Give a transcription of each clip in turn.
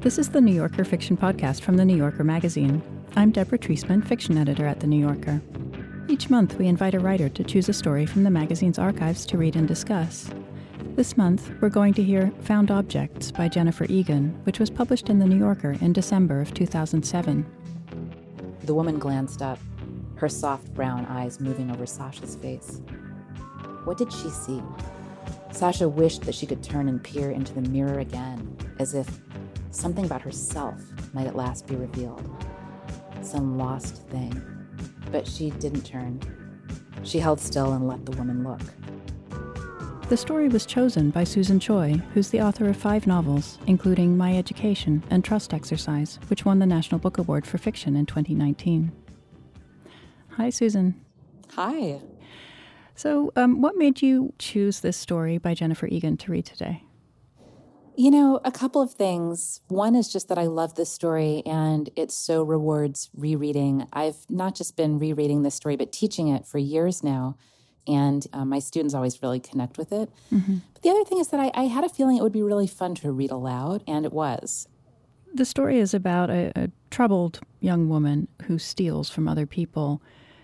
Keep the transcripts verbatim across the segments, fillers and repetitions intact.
This is the New Yorker Fiction Podcast from The New Yorker magazine. I'm Deborah Treisman, fiction editor at The New Yorker. Each month, we invite a writer to choose a story from the magazine's archives to read and discuss. This month, we're going to hear Found Objects by Jennifer Egan, which was published in The New Yorker in December of two thousand seven. The woman glanced up, her soft brown eyes moving over Sasha's face. What did she see? Sasha wished that she could turn and peer into the mirror again, as if something about herself might at last be revealed. Some lost thing. But she didn't turn. She held still and let the woman look. The story was chosen by Susan Choi, who's the author of five novels, including My Education and Trust Exercise, which won the National Book Award for Fiction in twenty nineteen. Hi, Susan. Hi. So, um, what made you choose this story by Jennifer Egan to read today? You know, a couple of things. One is just that I love this story and it so rewards rereading. I've not just been rereading this story, but teaching it for years now. And um, my students always really connect with it. Mm-hmm. But the other thing is that I, I had a feeling it would be really fun to read aloud, and it was. The story is about a, a troubled young woman who steals from other people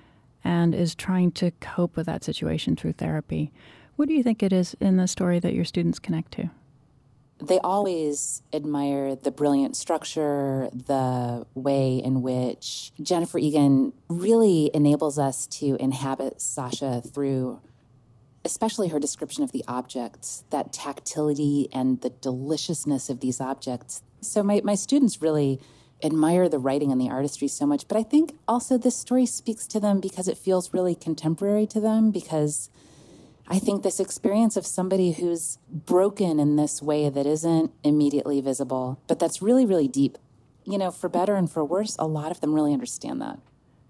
and is trying to cope with that situation through therapy. What do you think it is in the story that your students connect to? They always admire the brilliant structure, the way in which Jennifer Egan really enables us to inhabit Sasha through especially her description of the objects, that tactility and the deliciousness of these objects. So my, my students really admire the writing and the artistry so much, but I think also this story speaks to them because it feels really contemporary to them, because I think this experience of somebody who's broken in this way that isn't immediately visible, but that's really, really deep. You know, for better and for worse, a lot of them really understand that.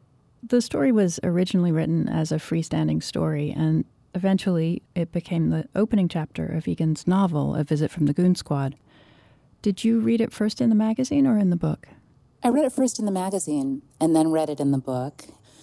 The story was originally written as a freestanding story, and eventually it became the opening chapter of Egan's novel, A Visit from the Goon Squad. Did you read it first in the magazine or in the book? I read it first in the magazine and then read it in the book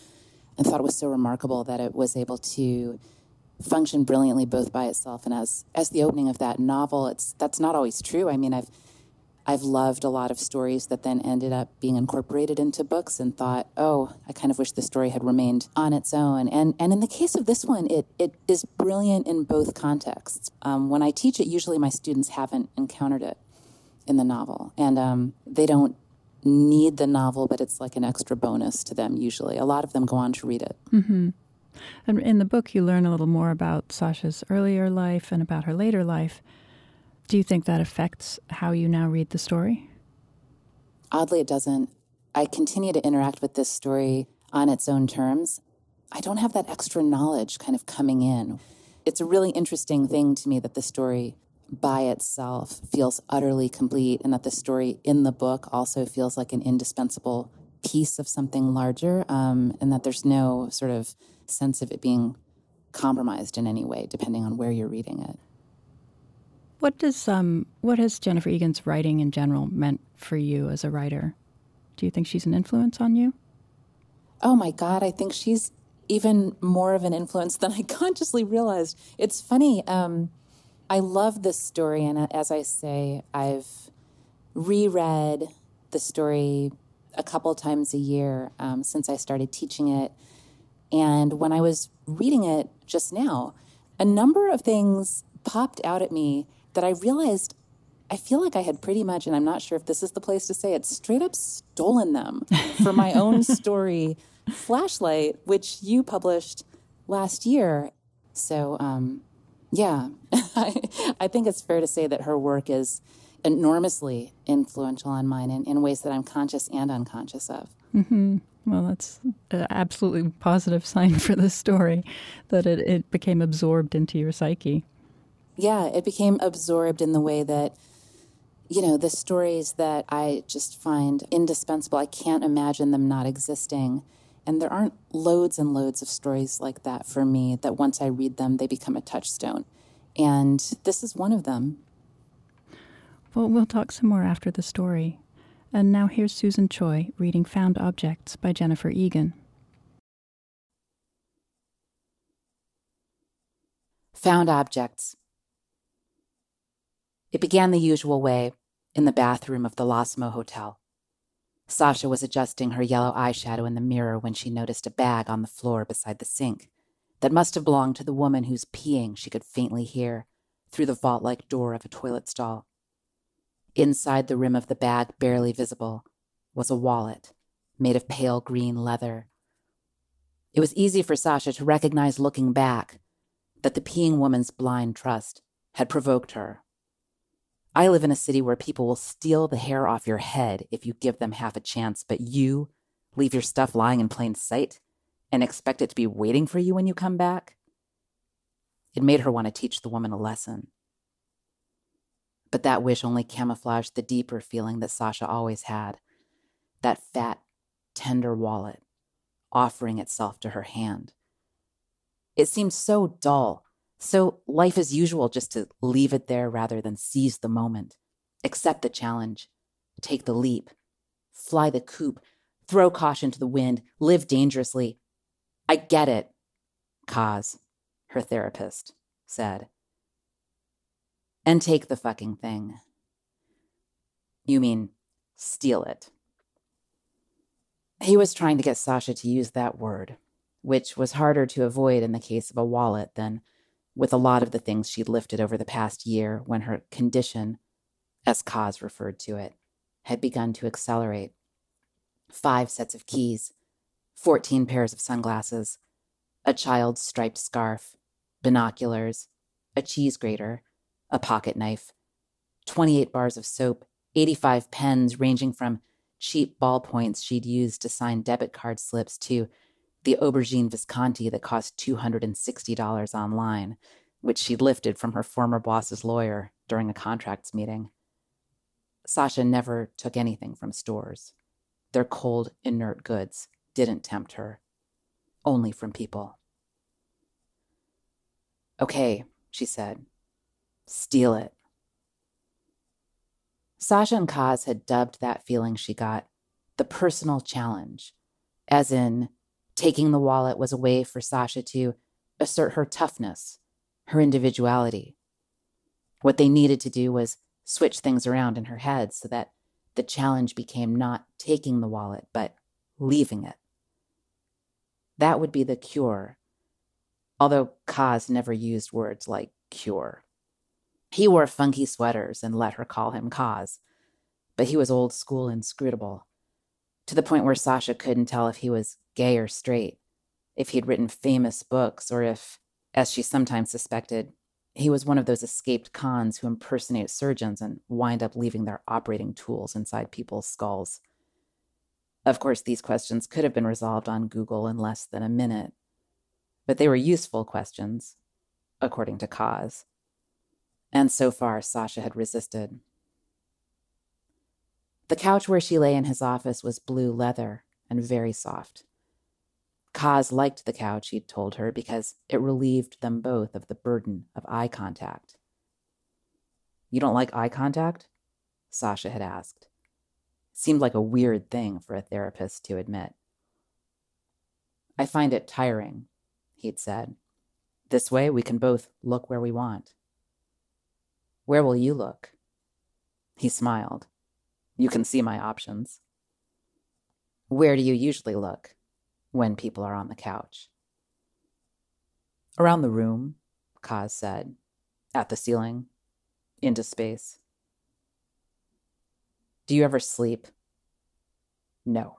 and thought it was so remarkable that it was able to function brilliantly both by itself and as as the opening of that novel. It's that's not always true. I mean, I've I've loved a lot of stories that then ended up being incorporated into books and thought, oh, I kind of wish the story had remained on its own. And and in the case of this one, it it is brilliant in both contexts. Um, when I teach it, usually my students haven't encountered it in the novel, and um, they don't need the novel, but it's like an extra bonus to them usually. A lot of them go on to read it. Mm-hmm. And in the book, you learn a little more about Sasha's earlier life and about her later life. Do you think that affects how you now read the story? Oddly, it doesn't. I continue to interact with this story on its own terms. I don't have that extra knowledge kind of coming in. It's a really interesting thing to me that the story by itself feels utterly complete, and that the story in the book also feels like an indispensable piece of something larger, um, and that there's no sort of sense of it being compromised in any way, depending on where you're reading it. What does um what has Jennifer Egan's writing in general meant for you as a writer? Do you think she's an influence on you? Oh my God, I think she's even more of an influence than I consciously realized. It's funny. Um, I love this story, and as I say, I've reread the story a couple times a year um, since I started teaching it. And when I was reading it just now, a number of things popped out at me that I realized I feel like I had pretty much, and I'm not sure if this is the place to say it, straight up stolen them for my own story, Flashlight, which you published last year. So, um, yeah, I, I think it's fair to say that her work is enormously influential on mine in, in ways that I'm conscious and unconscious of. Mm-hmm. Well, that's an absolutely positive sign for this story, that it, it became absorbed into your psyche. Yeah, it became absorbed in the way that, you know, the stories that I just find indispensable, I can't imagine them not existing. And there aren't loads and loads of stories like that for me, that once I read them, they become a touchstone. And this is one of them. Well, we'll talk some more after the story. And now here's Susan Choi reading Found Objects by Jennifer Egan. Found Objects. It began the usual way, in the bathroom of the Losmo Hotel. Sasha was adjusting her yellow eyeshadow in the mirror when she noticed a bag on the floor beside the sink that must have belonged to the woman whose peeing she could faintly hear through the vault-like door of a toilet stall. Inside the rim of the bag, barely visible, was a wallet made of pale green leather. It was easy for Sasha to recognize looking back that the peeing woman's blind trust had provoked her. I live in a city where people will steal the hair off your head if you give them half a chance, but you leave your stuff lying in plain sight and expect it to be waiting for you when you come back? It made her want to teach the woman a lesson. But that wish only camouflaged the deeper feeling that Sasha always had. That fat, tender wallet offering itself to her hand. It seemed so dull, so life as usual, just to leave it there rather than seize the moment, accept the challenge, take the leap, fly the coop, throw caution to the wind, live dangerously. I get it, Kaz, her therapist, said. And take the fucking thing. You mean steal it. He was trying to get Sasha to use that word, which was harder to avoid in the case of a wallet than with a lot of the things she'd lifted over the past year when her condition, as Kaz referred to it, had begun to accelerate. Five sets of keys, fourteen pairs of sunglasses, a child's striped scarf, binoculars, a cheese grater, a pocket knife, twenty-eight bars of soap, eighty-five pens ranging from cheap ballpoints she'd used to sign debit card slips to the aubergine Visconti that cost two hundred sixty dollars online, which she'd lifted from her former boss's lawyer during a contracts meeting. Sasha never took anything from stores. Their cold, inert goods didn't tempt her. Only from people. Okay, she said. Steal it. Sasha and Kaz had dubbed that feeling she got the personal challenge, as in taking the wallet was a way for Sasha to assert her toughness, her individuality. What they needed to do was switch things around in her head so that the challenge became not taking the wallet, but leaving it. That would be the cure, although Kaz never used words like cure. He wore funky sweaters and let her call him Kaz, but he was old school and inscrutable, to the point where Sasha couldn't tell if he was gay or straight, if he'd written famous books, or if, as she sometimes suspected, he was one of those escaped cons who impersonate surgeons and wind up leaving their operating tools inside people's skulls. Of course, these questions could have been resolved on Google in less than a minute, but they were useful questions, according to Kaz. And so far, Sasha had resisted. The couch where she lay in his office was blue leather and very soft. Kaz liked the couch, he'd told her, because it relieved them both of the burden of eye contact. You don't like eye contact? Sasha had asked. It seemed like a weird thing for a therapist to admit. I find it tiring, he'd said. This way we can both look where we want. Where will you look? He smiled. You can see my options. Where do you usually look when people are on the couch? Around the room, Kaz said. At the ceiling. Into space. Do you ever sleep? No.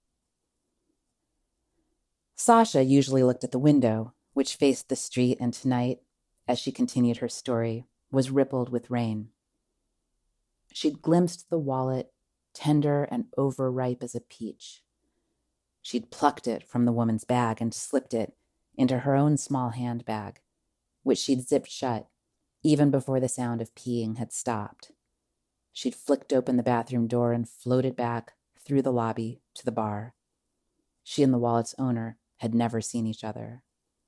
Sasha usually looked at the window, which faced the street, and tonight, as she continued her story, was rippled with rain. She'd glimpsed the wallet, tender and overripe as a peach. She'd plucked it from the woman's bag and slipped it into her own small handbag, which she'd zipped shut even before the sound of peeing had stopped. She'd flicked open the bathroom door and floated back through the lobby to the bar. She and the wallet's owner had never seen each other.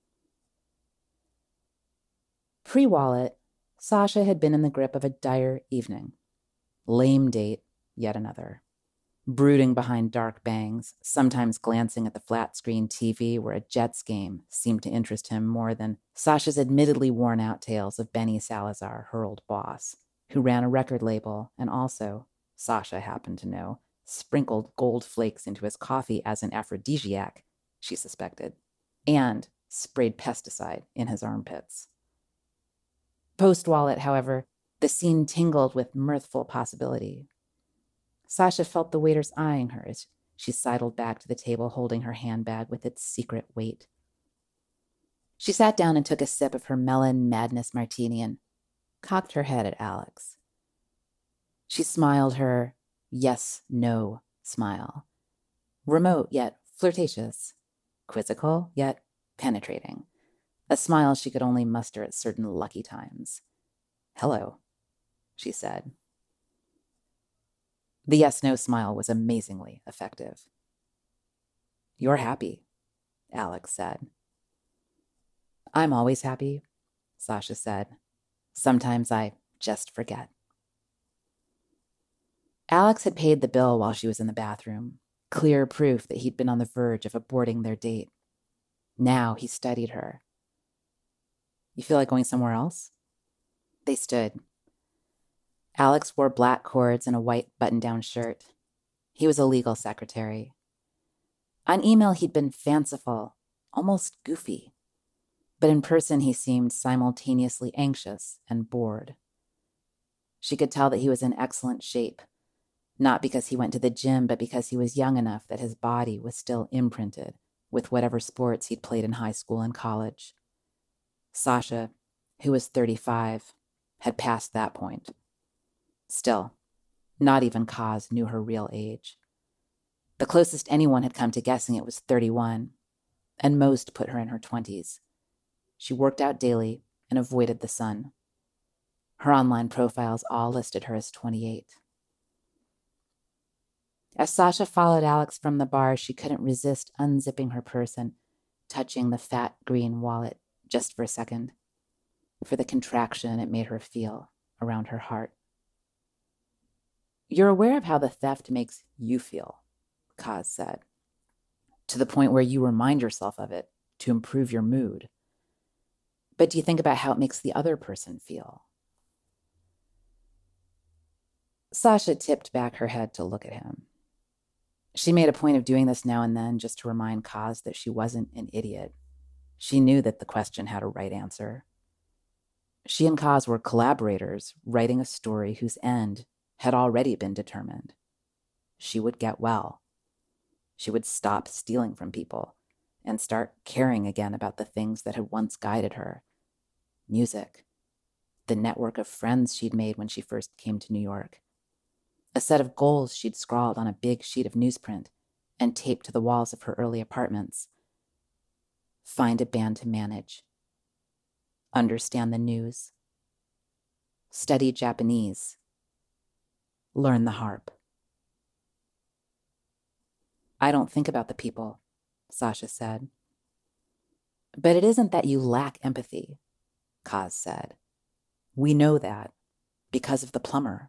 Pre-wallet, Sasha had been in the grip of a dire evening. Lame date, yet another. Brooding behind dark bangs, sometimes glancing at the flat-screen T V where a Jets game seemed to interest him more than Sasha's admittedly worn-out tales of Benny Salazar, her old boss, who ran a record label and also, Sasha happened to know, sprinkled gold flakes into his coffee as an aphrodisiac, she suspected, and sprayed pesticide in his armpits. Post-Wallet, however, the scene tingled with mirthful possibility. Sasha felt the waiters eyeing her as she sidled back to the table holding her handbag with its secret weight. She sat down and took a sip of her melon madness martini and cocked her head at Alex. She smiled her yes-no smile, remote yet flirtatious, quizzical yet penetrating, a smile she could only muster at certain lucky times. "Hello," she said. The yes-no smile was amazingly effective. "You're happy," Alex said. "I'm always happy," Sasha said. "Sometimes I just forget." Alex had paid the bill while she was in the bathroom, clear proof that he'd been on the verge of aborting their date. Now he studied her. "You feel like going somewhere else?" They stood. Alex wore black cords and a white button-down shirt. He was a legal secretary. On email, he'd been fanciful, almost goofy. But in person, he seemed simultaneously anxious and bored. She could tell that he was in excellent shape, not because he went to the gym, but because he was young enough that his body was still imprinted with whatever sports he'd played in high school and college. Sasha, who was thirty-five, had passed that point. Still, not even Kaz knew her real age. The closest anyone had come to guessing it was thirty-one, and most put her in her twenties. She worked out daily and avoided the sun. Her online profiles all listed her as twenty-eight. As Sasha followed Alex from the bar, she couldn't resist unzipping her purse and touching the fat green wallet just for a second, for the contraction it made her feel around her heart. "You're aware of how the theft makes you feel," Kaz said, "to the point where you remind yourself of it to improve your mood. But do you think about how it makes the other person feel?" Sasha tipped back her head to look at him. She made a point of doing this now and then just to remind Kaz that she wasn't an idiot. She knew that the question had a right answer. She and Kaz were collaborators writing a story whose end had already been determined. She would get well. She would stop stealing from people and start caring again about the things that had once guided her. Music, the network of friends she'd made when she first came to New York, a set of goals she'd scrawled on a big sheet of newsprint and taped to the walls of her early apartments. Find a band to manage. Understand the news. Study Japanese. Learn the harp. "I don't think about the people," Sasha said. "But it isn't that you lack empathy," Kaz said. "We know that because of the plumber."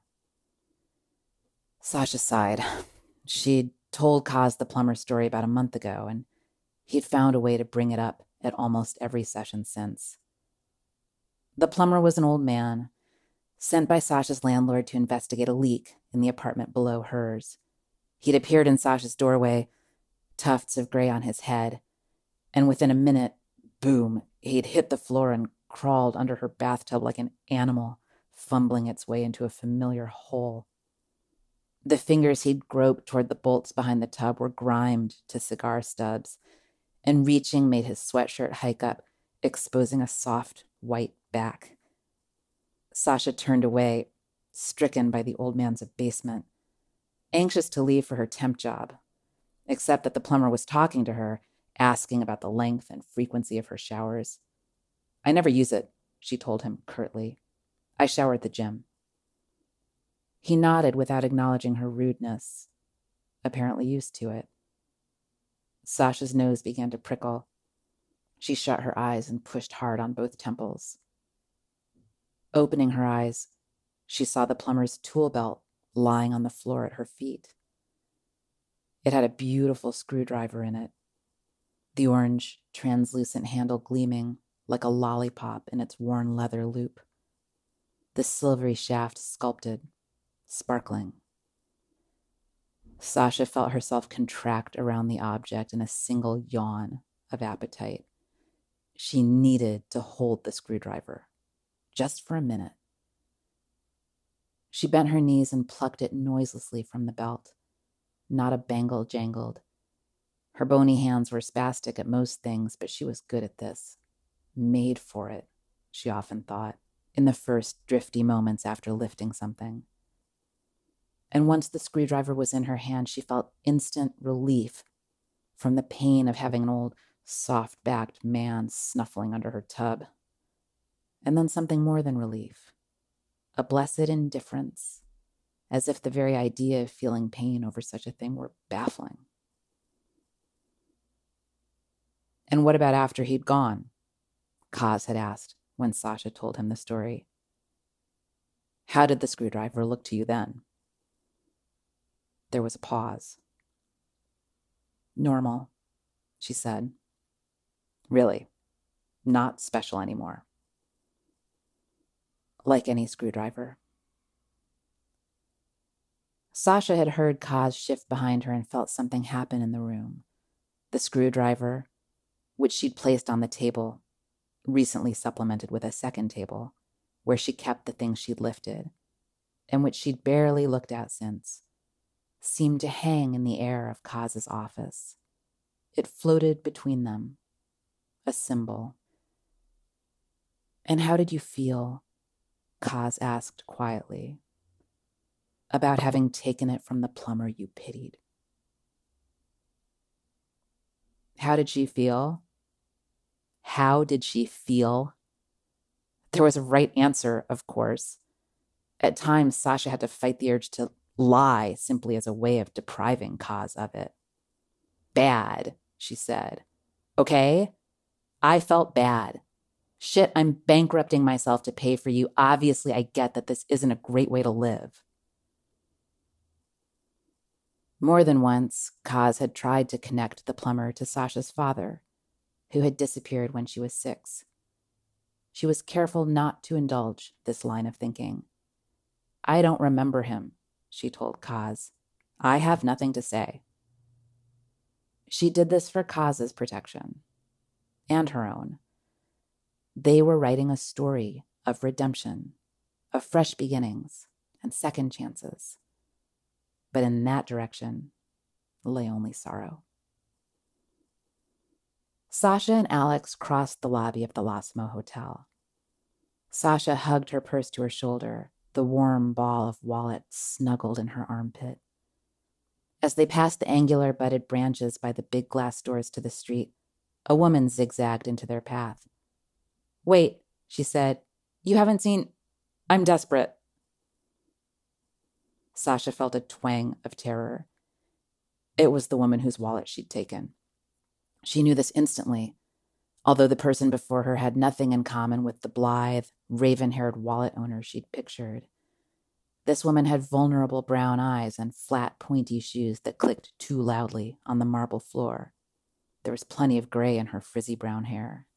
Sasha sighed. She'd told Kaz the plumber story about a month ago, and he'd found a way to bring it up at almost every session since. The plumber was an old man, sent by Sasha's landlord to investigate a leak in the apartment below hers. He'd appeared in Sasha's doorway, tufts of gray on his head, and within a minute, boom, he'd hit the floor and crawled under her bathtub like an animal, fumbling its way into a familiar hole. The fingers he'd groped toward the bolts behind the tub were grimed to cigar stubs, and reaching made his sweatshirt hike up, exposing a soft, white back. Sasha turned away, stricken by the old man's abasement, anxious to leave for her temp job, except that the plumber was talking to her, asking about the length and frequency of her showers. "I never use it," she told him curtly. "I shower at the gym." He nodded without acknowledging her rudeness, apparently used to it. Sasha's nose began to prickle. She shut her eyes and pushed hard on both temples. Opening her eyes, she saw the plumber's tool belt lying on the floor at her feet. It had a beautiful screwdriver in it, the orange, translucent handle gleaming like a lollipop in its worn leather loop. the silvery shaft sculpted, sparkling. Sasha felt herself contract around the object in a single yawn of appetite. She needed to hold the screwdriver, just for a minute. She bent her knees and plucked it noiselessly from the belt. Not a bangle jangled. Her bony hands were spastic at most things, but she was good at this. Made for it, she often thought, in the first drifty moments after lifting something. And once the screwdriver was in her hand, she felt instant relief from the pain of having an old, soft-backed man snuffling under her tub. And then something more than relief. A blessed indifference, as if the very idea of feeling pain over such a thing were baffling. "And what about after he'd gone?" Kaz had asked when Sasha told him the story. "How did the screwdriver look to you then?" There was a pause. "Normal," she said. "Really? Not special anymore?" "Like any screwdriver." Sasha had heard Kaz shift behind her and felt something happen in the room. The screwdriver, which she'd placed on the table, recently supplemented with a second table, where she kept the things she'd lifted, and which she'd barely looked at since, seemed to hang in the air of Kaz's office. It floated between them, a symbol. "And how did you feel?" Kaz asked quietly. "About having taken it from the plumber you pitied?" How did she feel? How did she feel? There was a right answer, of course. At times, Sasha had to fight the urge to lie simply as a way of depriving Kaz of it. "Bad," she said. "Okay? I felt bad. Shit, I'm bankrupting myself to pay for you. Obviously, I get that this isn't a great way to live." More than once, Kaz had tried to connect the plumber to Sasha's father, who had disappeared when she was six. She was careful not to indulge this line of thinking. "I don't remember him," she told Kaz. "I have nothing to say." She did this for Kaz's protection, and her own. They were writing a story of redemption, of fresh beginnings and second chances. But in that direction lay only sorrow. Sasha and Alex crossed the lobby of the Losmo Hotel. Sasha hugged her purse to her shoulder, the warm ball of wallet snuggled in her armpit. As they passed the angular budded branches by the big glass doors to the street, a woman zigzagged into their path. "Wait," she said. "You haven't seen... I'm desperate." Sasha felt a twang of terror. It was the woman whose wallet she'd taken. She knew this instantly, although the person before her had nothing in common with the blithe, raven-haired wallet owner she'd pictured. This woman had vulnerable brown eyes and flat, pointy shoes that clicked too loudly on the marble floor. There was plenty of gray in her frizzy brown hair.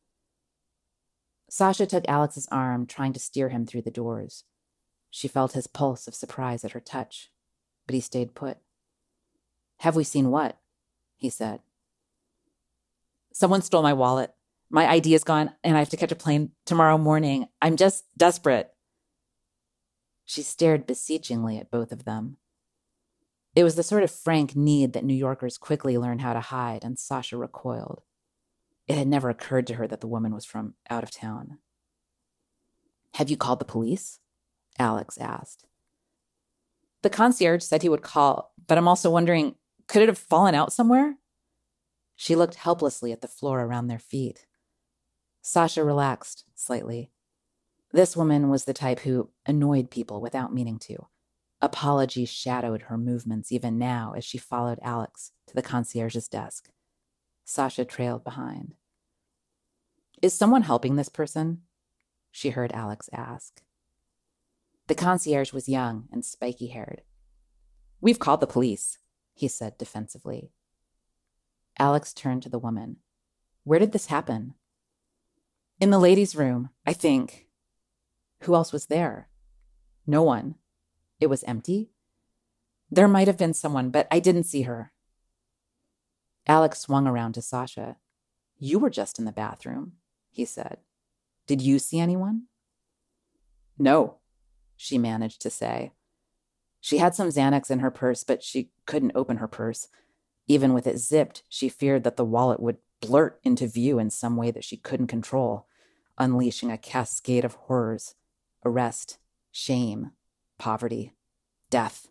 Sasha took Alex's arm, trying to steer him through the doors. She felt his pulse of surprise at her touch, but he stayed put. "Have we seen what?" he said. "Someone stole my wallet. My I D is gone, and I have to catch a plane tomorrow morning. I'm just desperate." She stared beseechingly at both of them. It was the sort of frank need that New Yorkers quickly learn how to hide, and Sasha recoiled. It had never occurred to her that the woman was from out of town. "Have you called the police?" Alex asked. "The concierge said he would call, but I'm also wondering, could it have fallen out somewhere?" She looked helplessly at the floor around their feet. Sasha relaxed slightly. This woman was the type who annoyed people without meaning to. Apology shadowed her movements even now as she followed Alex to the concierge's desk. Sasha trailed behind. "Is someone helping this person?" she heard Alex ask. The concierge was young and spiky-haired. "We've called the police," he said defensively. Alex turned to the woman. "Where did this happen?" "In the ladies' room, I think." Who else was there? No one. It was empty? There might have been someone, but I didn't see her. Alex swung around to Sasha. You were just in the bathroom, he said. Did you see anyone? No, she managed to say. She had some Xanax in her purse, but she couldn't open her purse. Even with it zipped, she feared that the wallet would blurt into view in some way that she couldn't control, unleashing a cascade of horrors: arrest, shame, poverty, death.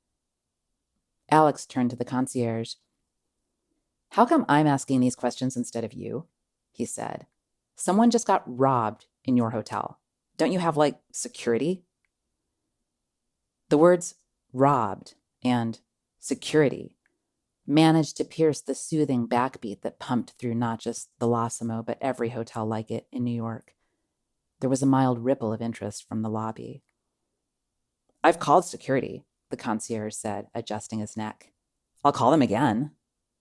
Alex turned to the concierge. How come I'm asking these questions instead of you? He said. Someone just got robbed in your hotel. Don't you have, like, security? The words robbed and security managed to pierce the soothing backbeat that pumped through not just the Losimo, but every hotel like it in New York. There was a mild ripple of interest from the lobby. I've called security, the concierge said, adjusting his neck. I'll call them again.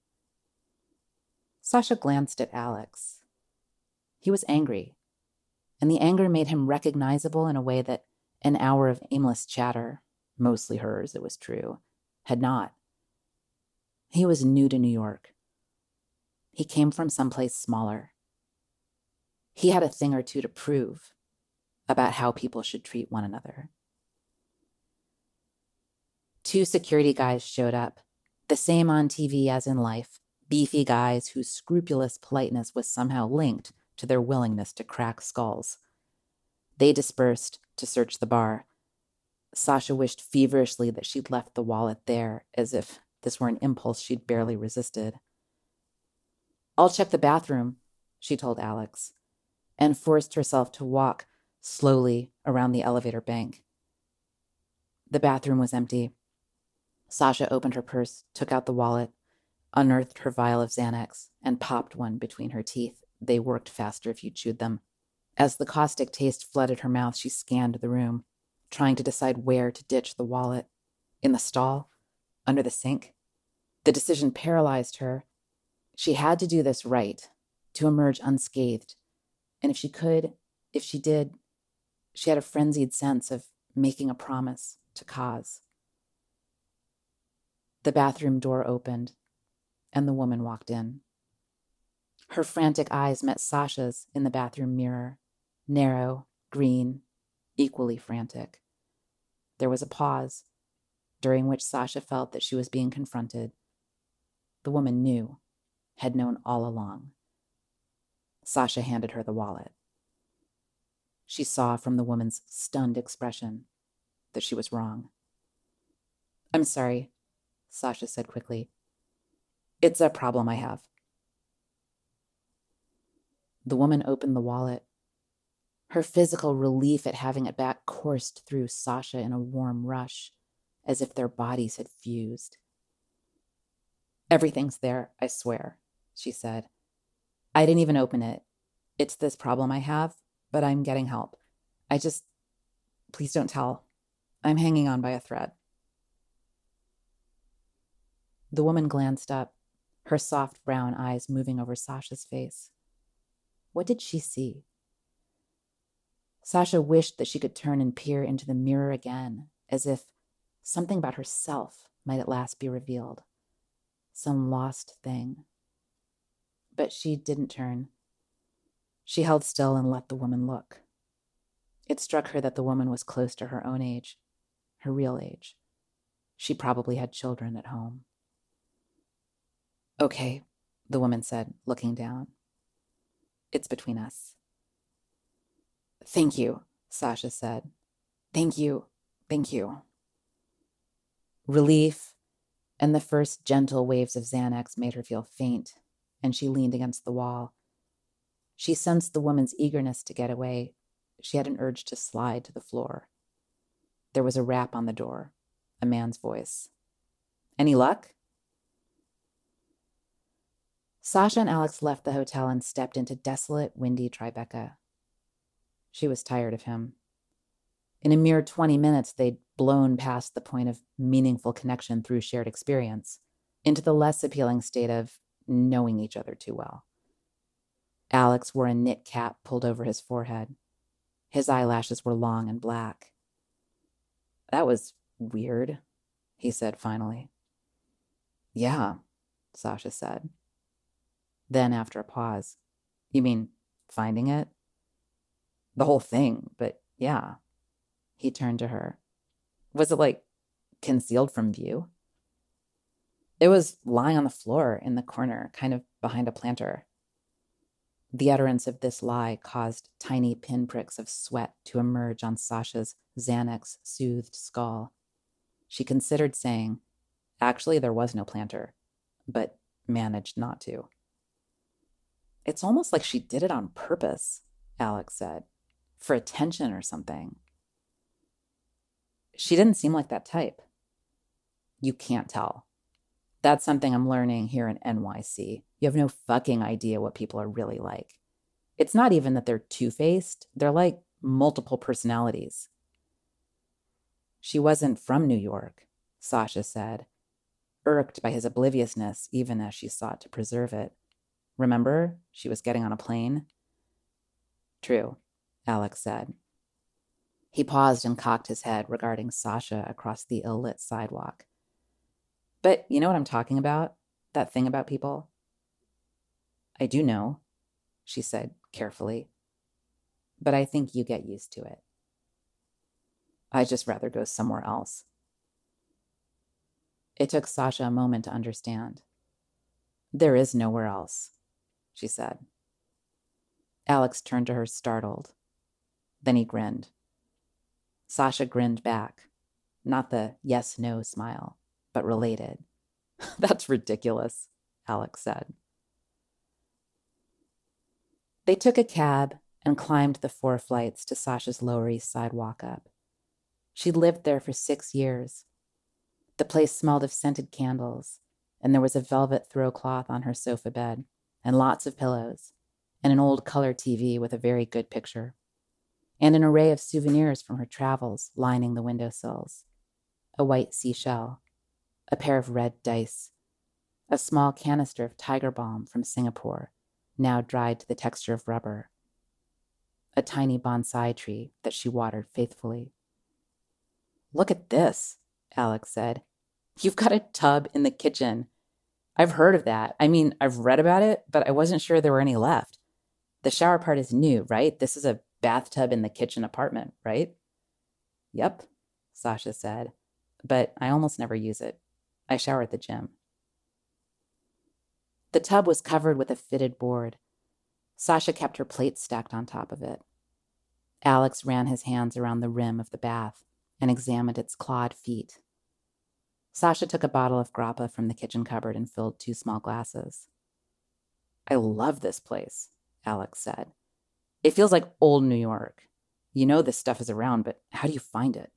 Sasha glanced at Alex. He was angry, and the anger made him recognizable in a way that an hour of aimless chatter, mostly hers, it was true, had not. He was new to New York. He came from someplace smaller. He had a thing or two to prove about how people should treat one another. Two security guys showed up, the same on T V as in life, beefy guys whose scrupulous politeness was somehow linked to their willingness to crack skulls. They dispersed to search the bar. Sasha wished feverishly that she'd left the wallet there, as if this were an impulse she'd barely resisted. I'll check the bathroom, she told Alex, and forced herself to walk slowly around the elevator bank. The bathroom was empty. Sasha opened her purse, took out the wallet, unearthed her vial of Xanax, and popped one between her teeth. They worked faster if you chewed them. As the caustic taste flooded her mouth, she scanned the room, trying to decide where to ditch the wallet. In the stall? Under the sink? The decision paralyzed her. She had to do this right, to emerge unscathed. And if she could, if she did, she had a frenzied sense of making a promise to Kaz. The bathroom door opened, and the woman walked in. Her frantic eyes met Sasha's in the bathroom mirror, narrow, green, equally frantic. There was a pause, during which Sasha felt that she was being confronted. The woman knew, had known all along. Sasha handed her the wallet. She saw from the woman's stunned expression that she was wrong. I'm sorry, Sasha said quickly. It's a problem I have. The woman opened the wallet. Her physical relief at having it back coursed through Sasha in a warm rush, as if their bodies had fused. Everything's there, I swear, she said. I didn't even open it. It's this problem I have, but I'm getting help. I just, please don't tell. I'm hanging on by a thread. The woman glanced up, her soft brown eyes moving over Sasha's face. What did she see? Sasha wished that she could turn and peer into the mirror again, as if something about herself might at last be revealed. Some lost thing. But she didn't turn. She held still and let the woman look. It struck her that the woman was close to her own age, her real age. She probably had children at home. Okay, the woman said, looking down. It's between us. Thank you, Sasha said. Thank you, thank you. Relief and the first gentle waves of Xanax made her feel faint, and she leaned against the wall. She sensed the woman's eagerness to get away. She had an urge to slide to the floor. There was a rap on the door, a man's voice. Any luck? Sasha and Alex left the hotel and stepped into desolate, windy Tribeca. She was tired of him. In a mere twenty minutes, they'd blown past the point of meaningful connection through shared experience, into the less appealing state of knowing each other too well. Alex wore a knit cap pulled over his forehead. His eyelashes were long and black. "That was weird," he said finally. "Yeah," Sasha said. Then, after a pause, "You mean finding it?" "The whole thing, but yeah." He turned to her. "Was it, like, concealed from view?" "It was lying on the floor in the corner, kind of behind a planter." The utterance of this lie caused tiny pinpricks of sweat to emerge on Sasha's Xanax-soothed skull. She considered saying, "Actually, there was no planter," but managed not to. "It's almost like she did it on purpose," Alex said. "For attention or something." "She didn't seem like that type." "You can't tell. That's something I'm learning here in N Y C. You have no fucking idea what people are really like. It's not even that they're two-faced. They're like multiple personalities." "She wasn't from New York," Sasha said, irked by his obliviousness even as she sought to preserve it. "Remember, she was getting on a plane?" "True," Alex said. He paused and cocked his head, regarding Sasha across the ill-lit sidewalk. "But you know what I'm talking about? That thing about people?" "I do know," she said carefully. "But I think you get used to it." "I'd just rather go somewhere else." It took Sasha a moment to understand. "There is nowhere else," she said. Alex turned to her, startled. Then he grinned. Sasha grinned back, not the yes-no smile, but related. "That's ridiculous," Alex said. They took a cab and climbed the four flights to Sasha's Lower East Side walk-up. She'd lived there for six years. The place smelled of scented candles, and there was a velvet throw cloth on her sofa bed, and lots of pillows, and an old color T V with a very good picture, and an array of souvenirs from her travels lining the windowsills. A white seashell, a pair of red dice, a small canister of tiger balm from Singapore, now dried to the texture of rubber, a tiny bonsai tree that she watered faithfully. "Look at this," Alex said. "You've got a tub in the kitchen. I've heard of that. I mean, I've read about it, but I wasn't sure there were any left. The shower part is new, right? This is a bathtub in the kitchen apartment, right?" "Yep," Sasha said, "but I almost never use it. I shower at the gym." The tub was covered with a fitted board. Sasha kept her plates stacked on top of it. Alex ran his hands around the rim of the bath and examined its clawed feet. Sasha took a bottle of grappa from the kitchen cupboard and filled two small glasses. "I love this place," Alex said. "It feels like old New York. You know this stuff is around, but how do you find it?"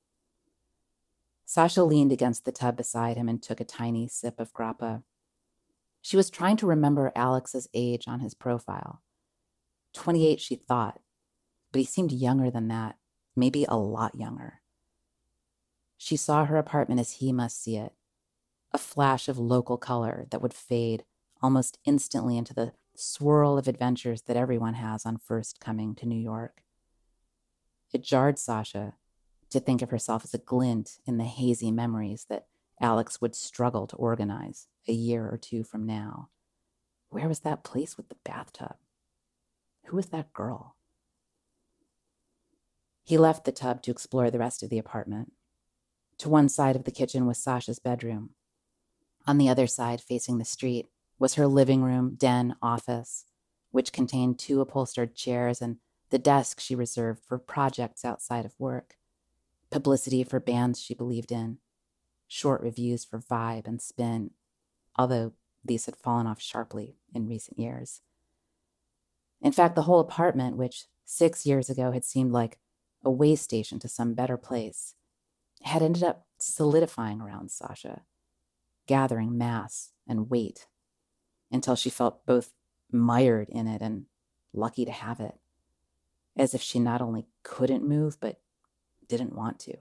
Sasha leaned against the tub beside him and took a tiny sip of grappa. She was trying to remember Alex's age on his profile. twenty-eight, she thought, but he seemed younger than that, maybe a lot younger. She saw her apartment as he must see it, a flash of local color that would fade almost instantly into the swirl of adventures that everyone has on first coming to New York. It jarred Sasha to think of herself as a glint in the hazy memories that Alex would struggle to organize a year or two from now. Where was that place with the bathtub? Who was that girl? He left the tub to explore the rest of the apartment. To one side of the kitchen was Sasha's bedroom. On the other side, facing the street, was her living room, den, office, which contained two upholstered chairs and the desk she reserved for projects outside of work, publicity for bands she believed in, short reviews for Vibe and Spin, although these had fallen off sharply in recent years. In fact, the whole apartment, which six years ago had seemed like a way station to some better place, had ended up solidifying around Sasha, gathering mass and weight, until she felt both mired in it and lucky to have it, as if she not only couldn't move, but didn't want to.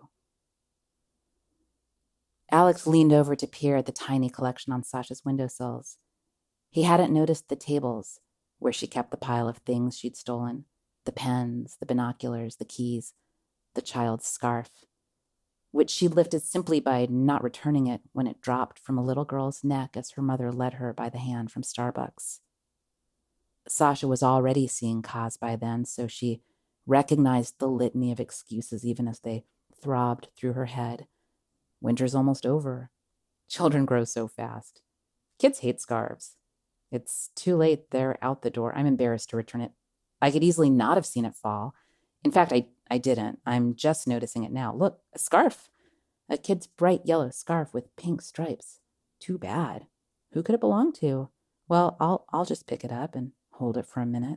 Alex leaned over to peer at the tiny collection on Sasha's windowsills. He hadn't noticed the tables where she kept the pile of things she'd stolen, The pens, the binoculars, the keys, the child's scarf, which she lifted simply by not returning it when it dropped from a little girl's neck as her mother led her by the hand from Starbucks. Sasha was already seeing Kaz by then, so she recognized the litany of excuses even as they throbbed through her head. Winter's almost over. Children grow so fast. Kids hate scarves. It's too late. They're out the door. I'm embarrassed to return it. I could easily not have seen it fall. In fact, I, I didn't. I'm just noticing it now. Look, a scarf. A kid's bright yellow scarf with pink stripes. Too bad. Who could it belong to? Well, I'll I'll just pick it up and hold it for a minute.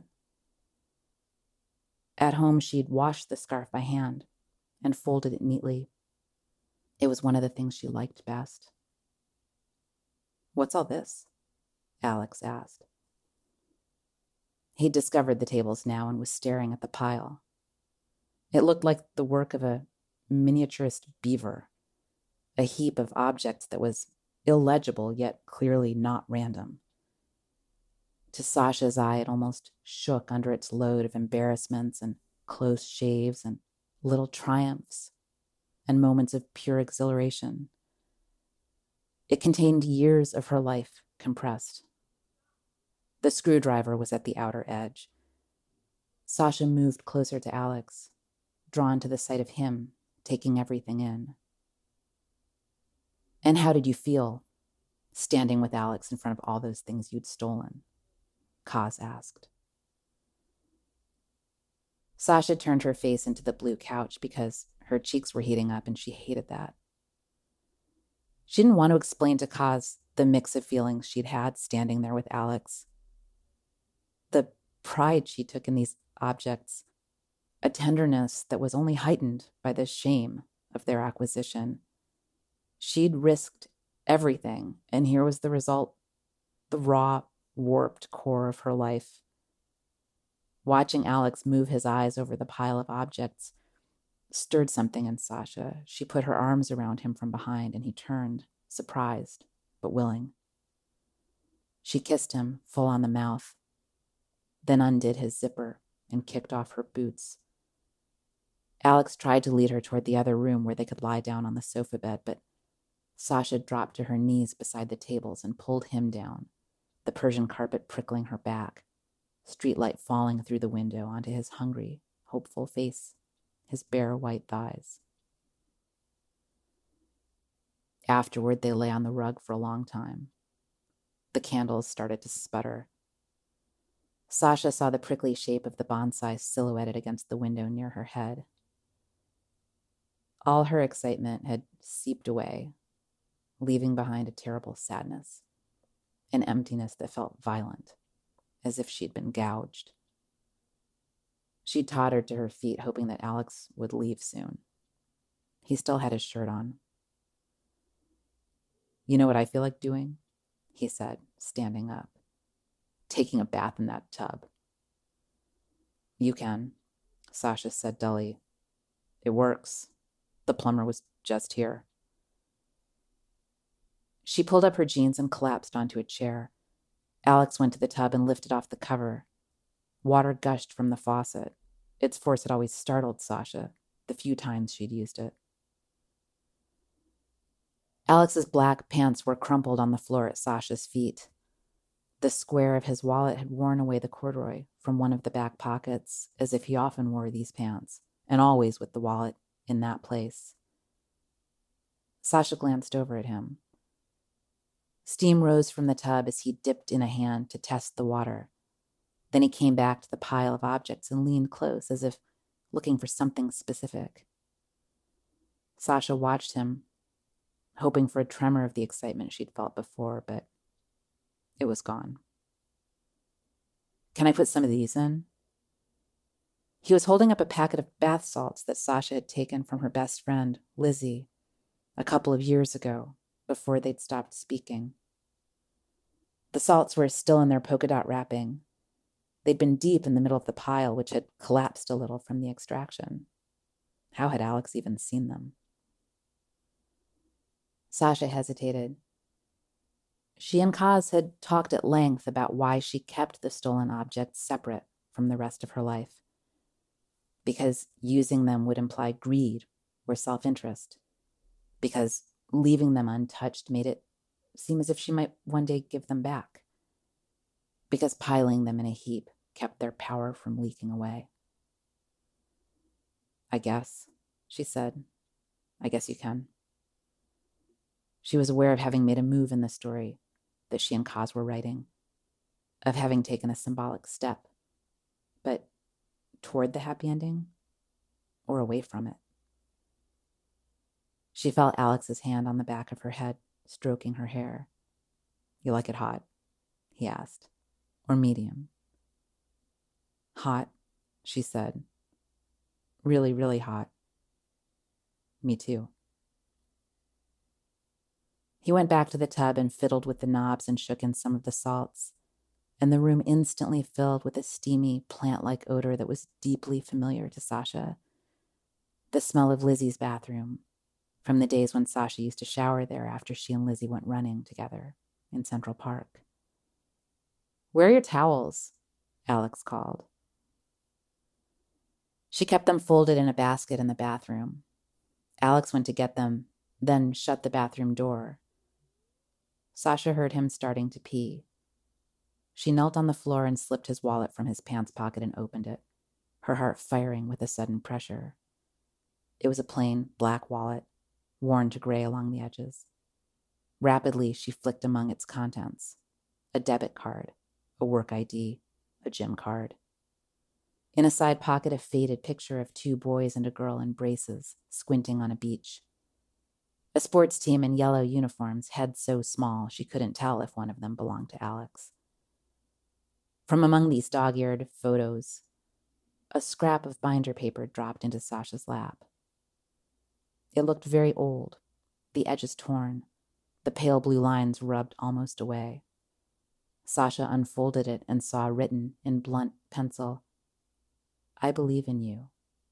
At home, she'd washed the scarf by hand and folded it neatly. It was one of the things she liked best. "What's all this?" Alex asked. He'd discovered the tables now and was staring at the pile. It looked like the work of a miniaturist beaver, a heap of objects that was illegible yet clearly not random. To Sasha's eye, it almost shook under its load of embarrassments and close shaves and little triumphs and moments of pure exhilaration. It contained years of her life compressed. The screwdriver was at the outer edge. Sasha moved closer to Alex, drawn to the sight of him, taking everything in. "And how did you feel, standing with Alex in front of all those things you'd stolen?" Kaz asked. Sasha turned her face into the blue couch because her cheeks were heating up and she hated that. She didn't want to explain to Kaz the mix of feelings she'd had standing there with Alex. The pride she took in these objects, a tenderness that was only heightened by the shame of their acquisition. She'd risked everything, and here was the result, the raw, warped core of her life. Watching Alex move his eyes over the pile of objects stirred something in Sasha. She put her arms around him from behind, and he turned, surprised, but willing. She kissed him full on the mouth, then undid his zipper and kicked off her boots. Alex tried to lead her toward the other room where they could lie down on the sofa bed, but Sasha dropped to her knees beside the tables and pulled him down, the Persian carpet prickling her back, streetlight falling through the window onto his hungry, hopeful face, his bare white thighs. Afterward, they lay on the rug for a long time. The candles started to sputter. Sasha saw the prickly shape of the bonsai silhouetted against the window near her head. All her excitement had seeped away, leaving behind a terrible sadness, an emptiness that felt violent, as if she'd been gouged. She tottered to her feet, hoping that Alex would leave soon. He still had his shirt on. "You know what I feel like doing?" he said, standing up. "Taking a bath in that tub." "You can," Sasha said dully. "It works. The plumber was just here." She pulled up her jeans and collapsed onto a chair. Alex went to the tub and lifted off the cover. Water gushed from the faucet. Its force had always startled Sasha, the few times she'd used it. Alex's black pants were crumpled on the floor at Sasha's feet. The square of his wallet had worn away the corduroy from one of the back pockets, as if he often wore these pants, and always with the wallet in that place. Sasha glanced over at him. Steam rose from the tub as he dipped in a hand to test the water. Then he came back to the pile of objects and leaned close, as if looking for something specific. Sasha watched him, hoping for a tremor of the excitement she'd felt before, but it was gone. "Can I put some of these in?" He was holding up a packet of bath salts that Sasha had taken from her best friend, Lizzie, a couple of years ago, before they'd stopped speaking. The salts were still in their polka dot wrapping. They'd been deep in the middle of the pile, which had collapsed a little from the extraction. How had Alex even seen them? Sasha hesitated. She and Kaz had talked at length about why she kept the stolen objects separate from the rest of her life. because using them would imply greed or self-interest, because leaving them untouched made it seem as if she might one day give them back, because piling them in a heap kept their power from leaking away. I guess, she said. I guess you can. She was aware of having made a move in the story that she and Kaz were writing, of having taken a symbolic step, but toward the happy ending or away from it. She felt Alex's hand on the back of her head, stroking her hair. You like it hot? He asked. Or medium? Hot, she said. Really, really hot. Me too. He went back to the tub and fiddled with the knobs and shook in some of the salts, and the room instantly filled with a steamy, plant-like odor that was deeply familiar to Sasha. The smell of Lizzie's bathroom, from the days when Sasha used to shower there after she and Lizzie went running together in Central Park. Where are your towels? Alex called. She kept them folded in a basket in the bathroom. Alex went to get them, then shut the bathroom door. Sasha heard him starting to pee. She knelt on the floor and slipped his wallet from his pants pocket and opened it, her heart firing with a sudden pressure. It was a plain, black wallet, worn to gray along the edges. Rapidly, she flicked among its contents. A debit card, a work I D, a gym card. In a side pocket, a faded picture of two boys and a girl in braces, squinting on a beach. A sports team in yellow uniforms, heads so small she couldn't tell if one of them belonged to Alex. From among these dog-eared photos, a scrap of binder paper dropped into Sasha's lap. It looked very old, the edges torn, the pale blue lines rubbed almost away. Sasha unfolded it and saw written in blunt pencil, I believe in you.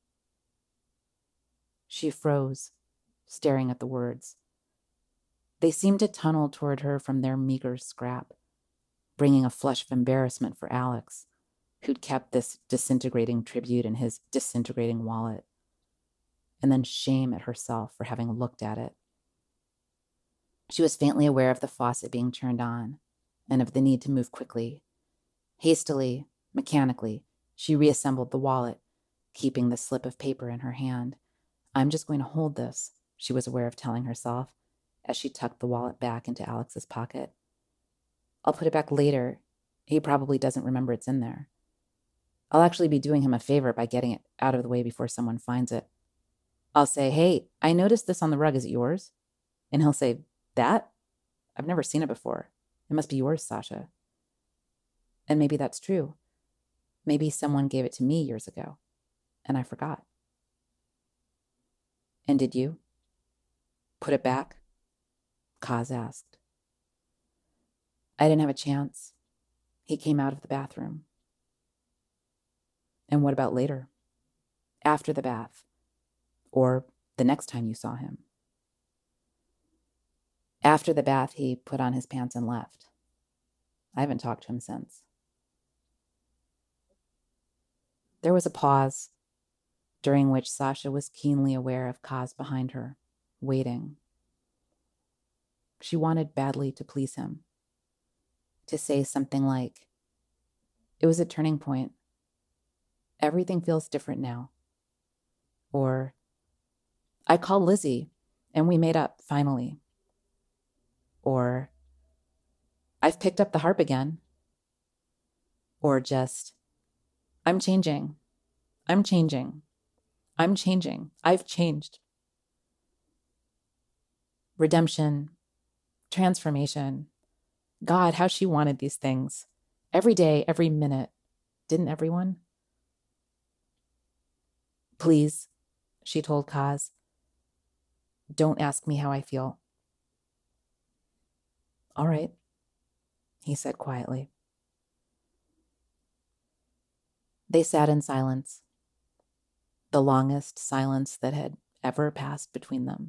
She froze, staring at the words. They seemed to tunnel toward her from their meager scrap, bringing a flush of embarrassment for Alex, who'd kept this disintegrating tribute in his disintegrating wallet, and then shame at herself for having looked at it. She was faintly aware of the faucet being turned on, and of the need to move quickly. Hastily, mechanically, she reassembled the wallet, keeping the slip of paper in her hand. I'm just going to hold this, she was aware of telling herself, as she tucked the wallet back into Alex's pocket. I'll put it back later. He probably doesn't remember it's in there. I'll actually be doing him a favor by getting it out of the way before someone finds it. I'll say, hey, I noticed this on the rug. Is it yours? And he'll say, that? I've never seen it before. It must be yours, Sasha. And maybe that's true. Maybe someone gave it to me years ago, and I forgot. And did you? Put it back? Kaz asked. I didn't have a chance. He came out of the bathroom. And what about later? After the bath? Or the next time you saw him? After the bath, he put on his pants and left. I haven't talked to him since. There was a pause, during which Sasha was keenly aware of Kaz behind her, waiting. She wanted badly to please him, to say something like, it was a turning point. Everything feels different now. Or, I called Lizzie, and we made up, finally. Or, I've picked up the harp again. Or just, I'm changing. I'm changing. I'm changing. I've changed. Redemption, transformation. God, how she wanted these things. Every day, every minute. Didn't everyone? Please, she told Kaz, don't ask me how I feel. All right, he said quietly. They sat in silence, the longest silence that had ever passed between them.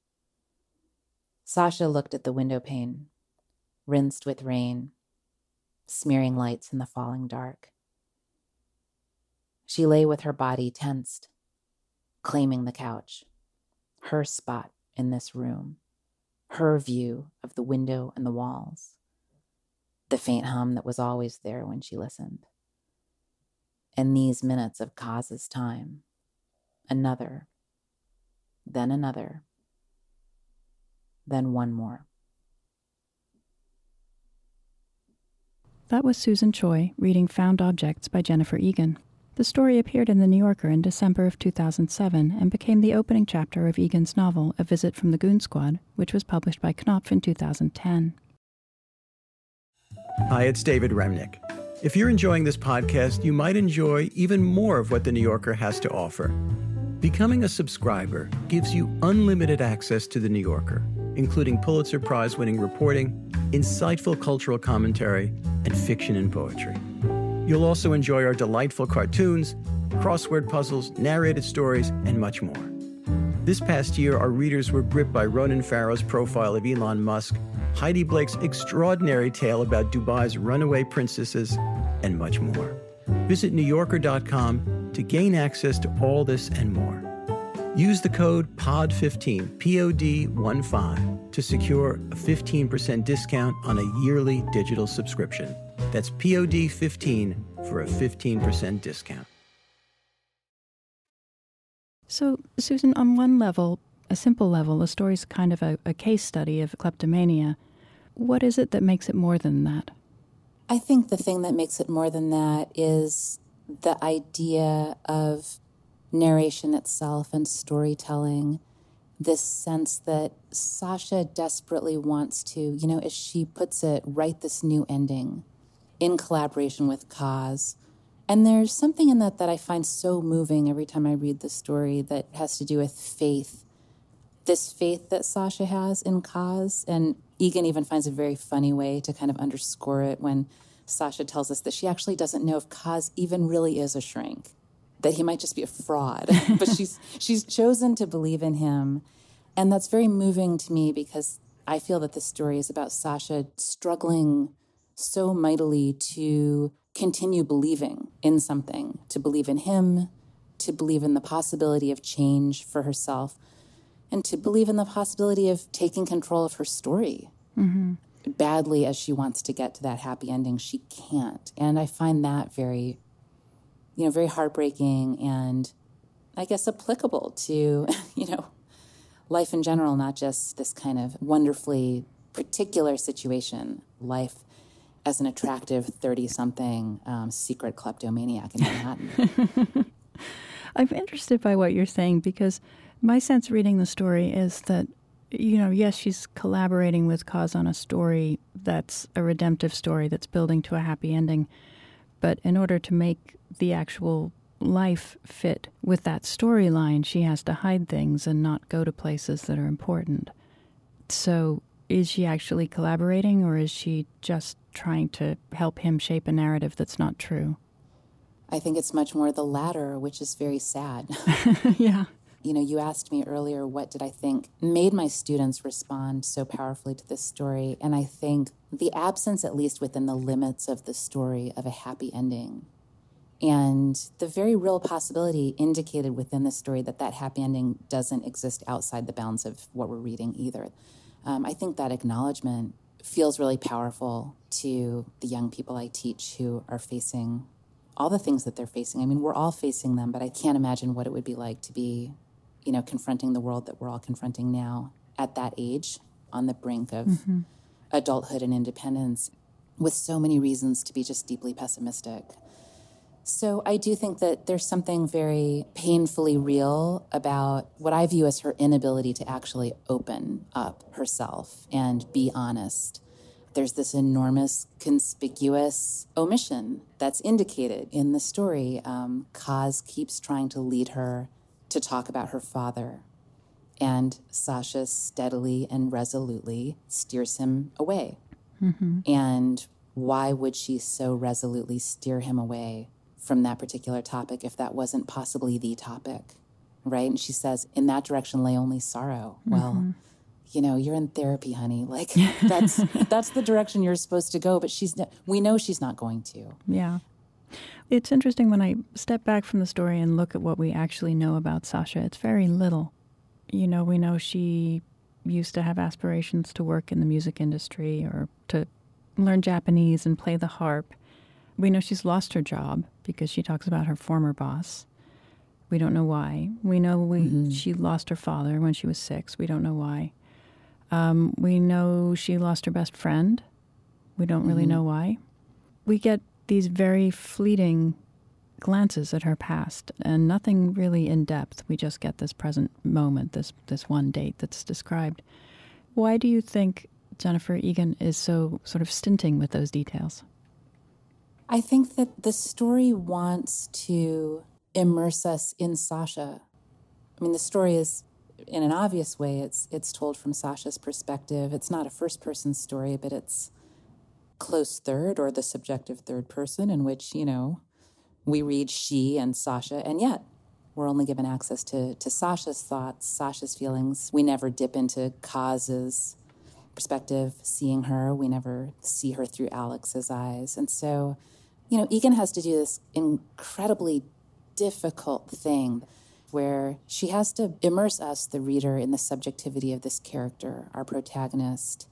Sasha looked at the window pane, rinsed with rain, smearing lights in the falling dark. She lay with her body tensed, claiming the couch, her spot in this room, her view of the window and the walls, the faint hum that was always there when she listened. And these minutes of Kaz's time, another, then another, then one more. That was Susan Choi reading Found Objects by Jennifer Egan. The story appeared in The New Yorker in December of two thousand seven and became the opening chapter of Egan's novel, A Visit from the Goon Squad, which was published by Knopf in two thousand ten. Hi, it's David Remnick. If you're enjoying this podcast, you might enjoy even more of what The New Yorker has to offer. Becoming a subscriber gives you unlimited access to The New Yorker, including Pulitzer Prize-winning reporting, insightful cultural commentary, and fiction and poetry. You'll also enjoy our delightful cartoons, crossword puzzles, narrated stories, and much more. This past year, our readers were gripped by Ronan Farrow's profile of Elon Musk, Heidi Blake's extraordinary tale about Dubai's runaway princesses, and much more. Visit new yorker dot com to gain access to all this and more. Use the code P O D fifteen, P O D fifteen, to secure a fifteen percent discount on a yearly digital subscription. That's P O D fifteen for a fifteen percent discount. So, Susan, on one level, a simple level, the story's kind of a, a case study of kleptomania. What is it that makes it more than that? I think the thing that makes it more than that is the idea of narration itself and storytelling, this sense that Sasha desperately wants to, you know, as she puts it, write this new ending in collaboration with Kaz. And there's something in that that I find so moving every time I read the story that has to do with faith. This faith that Sasha has in Kaz. And Egan even finds a very funny way to kind of underscore it when Sasha tells us that she actually doesn't know if Kaz even really is a shrink, that he might just be a fraud. But she's she's chosen to believe in him. And that's very moving to me because I feel that this story is about Sasha struggling so mightily to continue believing in something, to believe in him, to believe in the possibility of change for herself, and to believe in the possibility of taking control of her story. Mm-hmm. Badly as she wants to get to that happy ending, she can't. And I find that very, you know, very heartbreaking and I guess applicable to, you know, life in general, not just this kind of wonderfully particular situation, life as an attractive thirty-something um, secret kleptomaniac in Manhattan. I'm interested by what you're saying because my sense reading the story is that, you know, yes, she's collaborating with Kaz on a story that's a redemptive story that's building to a happy ending. But in order to make the actual life fit with that storyline, she has to hide things and not go to places that are important. So is she actually collaborating or is she just trying to help him shape a narrative that's not true? I think it's much more the latter, which is very sad. Yeah. You know, you asked me earlier, what did I think made my students respond so powerfully to this story? And I think the absence, at least within the limits of the story, of a happy ending. And the very real possibility indicated within the story that that happy ending doesn't exist outside the bounds of what we're reading either. Um, I think that acknowledgement feels really powerful to the young people I teach who are facing all the things that they're facing. I mean, we're all facing them, but I can't imagine what it would be like to be, you know, confronting the world that we're all confronting now at that age, on the brink of mm-hmm. adulthood and independence, with so many reasons to be just deeply pessimistic. So I do think that there's something very painfully real about what I view as her inability to actually open up herself and be honest. There's this enormous, conspicuous omission that's indicated in the story. Um, Kaz keeps trying to lead her to talk about her father, and Sasha steadily and resolutely steers him away. Mm-hmm. And why would she so resolutely steer him away from that particular topic if that wasn't possibly the topic, right? And she says, in that direction lay only sorrow. Mm-hmm. Well, you know, you're in therapy, honey. Like, that's that's the direction you're supposed to go, but she's we know she's not going to. Yeah. It's interesting when I step back from the story and look at what we actually know about Sasha. It's very little. You know, we know she used to have aspirations to work in the music industry or to learn Japanese and play the harp. We know she's lost her job because she talks about her former boss. We don't know why. We know we, mm-hmm. she lost her father when she was six. We don't know why. Um, we know she lost her best friend. We don't really mm-hmm. know why. We get these very fleeting glances at her past and nothing really in depth. We just get this present moment, this this one date that's described. Why do you think Jennifer Egan is so sort of stinting with those details? I think that the story wants to immerse us in Sasha. I mean, the story is, in an obvious way, it's it's told from Sasha's perspective. It's not a first-person story, but it's close third or the subjective third person in which, you know, we read she and Sasha, and yet we're only given access to, to Sasha's thoughts, Sasha's feelings. We never dip into Kaz's perspective, seeing her. We never see her through Alex's eyes. And so, you know, Egan has to do this incredibly difficult thing where she has to immerse us, the reader, in the subjectivity of this character, our protagonist,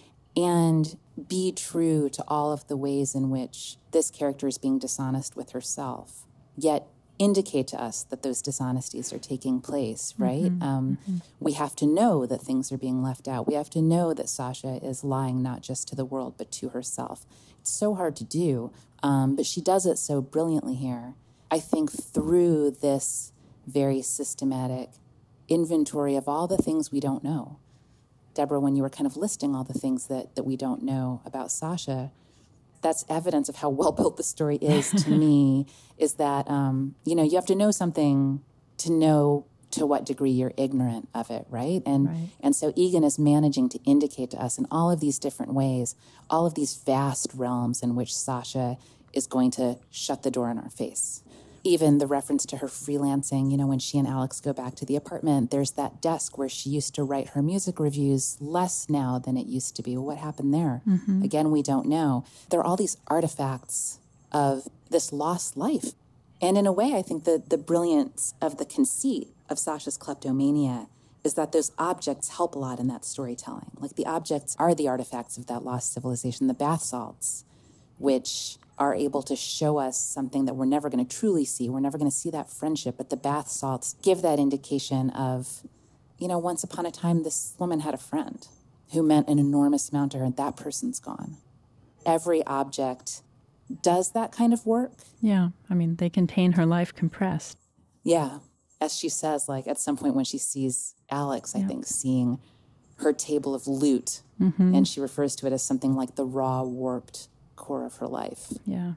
and be true to all of the ways in which this character is being dishonest with herself, yet indicate to us that those dishonesties are taking place, right? Mm-hmm. Um, mm-hmm. We have to know that things are being left out. We have to know that Sasha is lying not just to the world, but to herself. It's so hard to do, um, but she does it so brilliantly here. I think through this very systematic inventory of all the things we don't know. Deborah, when you were kind of listing all the things that, that we don't know about Sasha, that's evidence of how well-built the story is to me, is that, um, you know, you have to know something to know to what degree you're ignorant of it, right? And right. and so Egan is managing to indicate to us in all of these different ways, all of these vast realms in which Sasha is going to shut the door in our face. Even the reference to her freelancing, you know, when she and Alex go back to the apartment, there's that desk where she used to write her music reviews, less now than it used to be. Well, what happened there? Mm-hmm. Again, we don't know. There are all these artifacts of this lost life. And in a way, I think that the brilliance of the conceit of Sasha's kleptomania is that those objects help a lot in that storytelling. Like the objects are the artifacts of that lost civilization, the bath salts, which are able to show us something that we're never going to truly see. We're never going to see that friendship, but the bath salts give that indication of, you know, once upon a time, this woman had a friend who meant an enormous amount to her, and that person's gone. Every object does that kind of work. Yeah, I mean, they contain her life compressed. Yeah, as she says, like at some point when she sees Alex, I yeah. think, seeing her table of loot, mm-hmm. and she refers to it as something like the raw, warped core of her life. Yeah.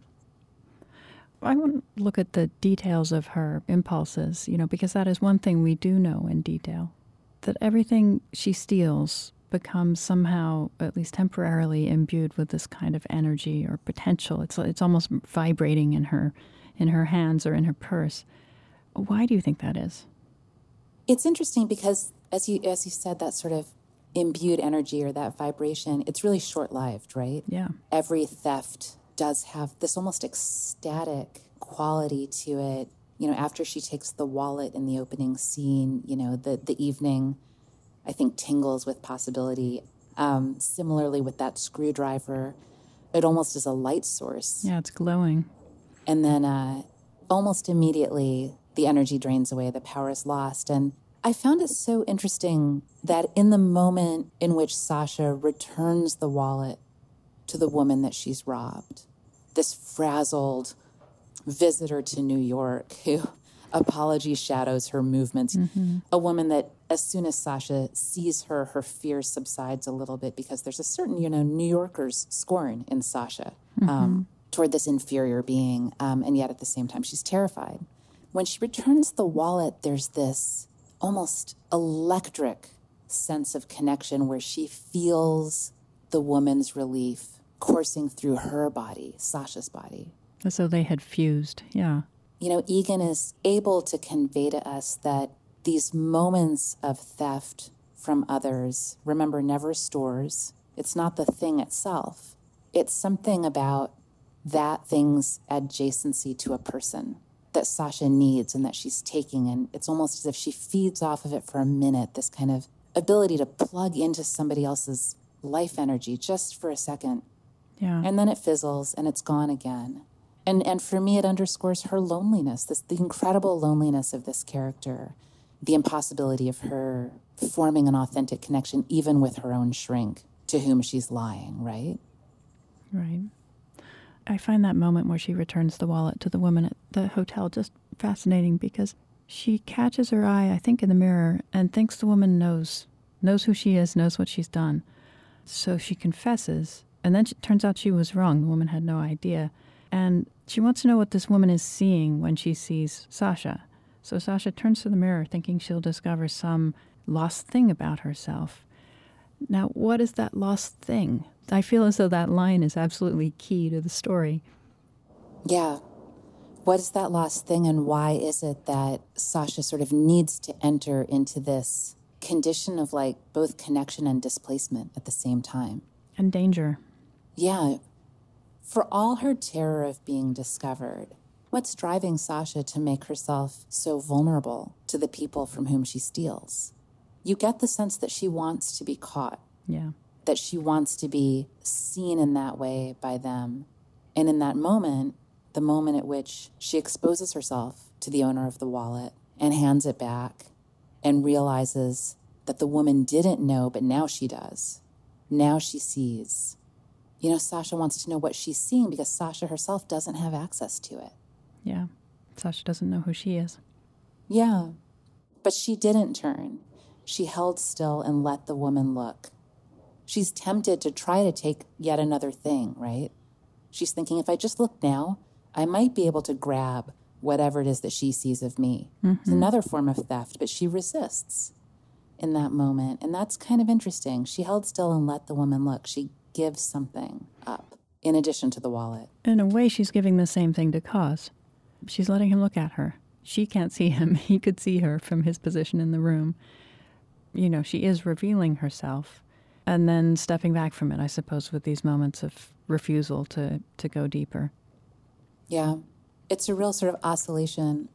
I want to look at the details of her impulses, you know, because that is one thing we do know in detail, that everything she steals becomes somehow, at least temporarily, imbued with this kind of energy or potential. It's it's almost vibrating in her in her hands or in her purse. Why do you think that is? It's interesting because, as you as you said, that sort of imbued energy or that vibration, it's really short-lived, right? Yeah. Every theft does have this almost ecstatic quality to it. You know, after she takes the wallet in the opening scene, you know, the, the evening, I think, tingles with possibility. Um, similarly with that screwdriver, it almost is a light source. Yeah, it's glowing. And then uh, almost immediately, the energy drains away, the power is lost. And I found it so interesting that in the moment in which Sasha returns the wallet to the woman that she's robbed, this frazzled visitor to New York who apology shadows her movements, mm-hmm. a woman that as soon as Sasha sees her, her fear subsides a little bit because there's a certain, you know, New Yorker's scorn in Sasha mm-hmm. um, toward this inferior being, um, and yet at the same time she's terrified. When she returns the wallet, there's this almost electric sense of connection where she feels the woman's relief coursing through her body, Sasha's body. As though they had fused, yeah. You know, Egan is able to convey to us that these moments of theft from others, remember, never stores. It's not the thing itself. It's something about that thing's adjacency to a person that Sasha needs and that she's taking. And it's almost as if she feeds off of it for a minute, this kind of ability to plug into somebody else's life energy just for a second. Yeah. And then it fizzles and it's gone again. And and for me, it underscores her loneliness, this the incredible loneliness of this character, the impossibility of her forming an authentic connection, even with her own shrink to whom she's lying, right? Right. I find that moment where she returns the wallet to the woman at the hotel just fascinating because she catches her eye, I think, in the mirror and thinks the woman knows, knows who she is, knows what she's done. So she confesses, and then it turns out she was wrong. The woman had no idea. And she wants to know what this woman is seeing when she sees Sasha. So Sasha turns to the mirror thinking she'll discover some lost thing about herself. Now, what is that lost thing? I feel as though that line is absolutely key to the story. Yeah. What is that lost thing, and why is it that Sasha sort of needs to enter into this condition of like both connection and displacement at the same time? And danger. Yeah. For all her terror of being discovered, what's driving Sasha to make herself so vulnerable to the people from whom she steals? You get the sense that she wants to be caught. Yeah. That she wants to be seen in that way by them. And in that moment, the moment at which she exposes herself to the owner of the wallet and hands it back and realizes that the woman didn't know, but now she does. Now she sees. You know, Sasha wants to know what she's seeing because Sasha herself doesn't have access to it. Yeah. Sasha doesn't know who she is. Yeah. But she didn't turn. She held still and let the woman look. She's tempted to try to take yet another thing, right? She's thinking, if I just look now, I might be able to grab whatever it is that she sees of me. Mm-hmm. It's another form of theft, but she resists in that moment. And that's kind of interesting. She held still and let the woman look. She gives something up in addition to the wallet. In a way, she's giving the same thing to Cause. She's letting him look at her. She can't see him. He could see her from his position in the room. You know, she is revealing herself and then stepping back from it, I suppose, with these moments of refusal to, to go deeper. Yeah. It's a real sort of oscillation.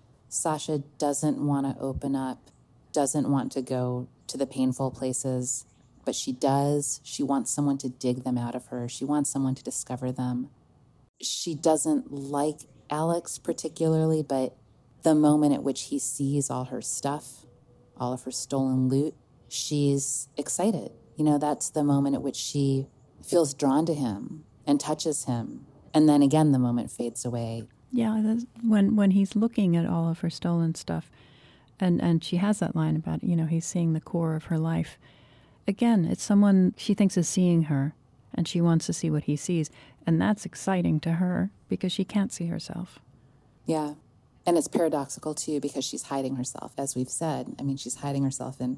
Sasha doesn't want to open up, doesn't want to go to the painful places, but she does. She wants someone to dig them out of her. She wants someone to discover them. She doesn't like Alex particularly, but the moment at which he sees all her stuff, all of her stolen loot, she's excited. You know, that's the moment at which she feels drawn to him and touches him. And then again, the moment fades away. Yeah, that's when when he's looking at all of her stolen stuff, and, and she has that line about, you know, he's seeing the core of her life. Again, it's someone she thinks is seeing her, and she wants to see what he sees. And that's exciting to her because she can't see herself. Yeah. And it's paradoxical, too, because she's hiding herself, as we've said. I mean, she's hiding herself in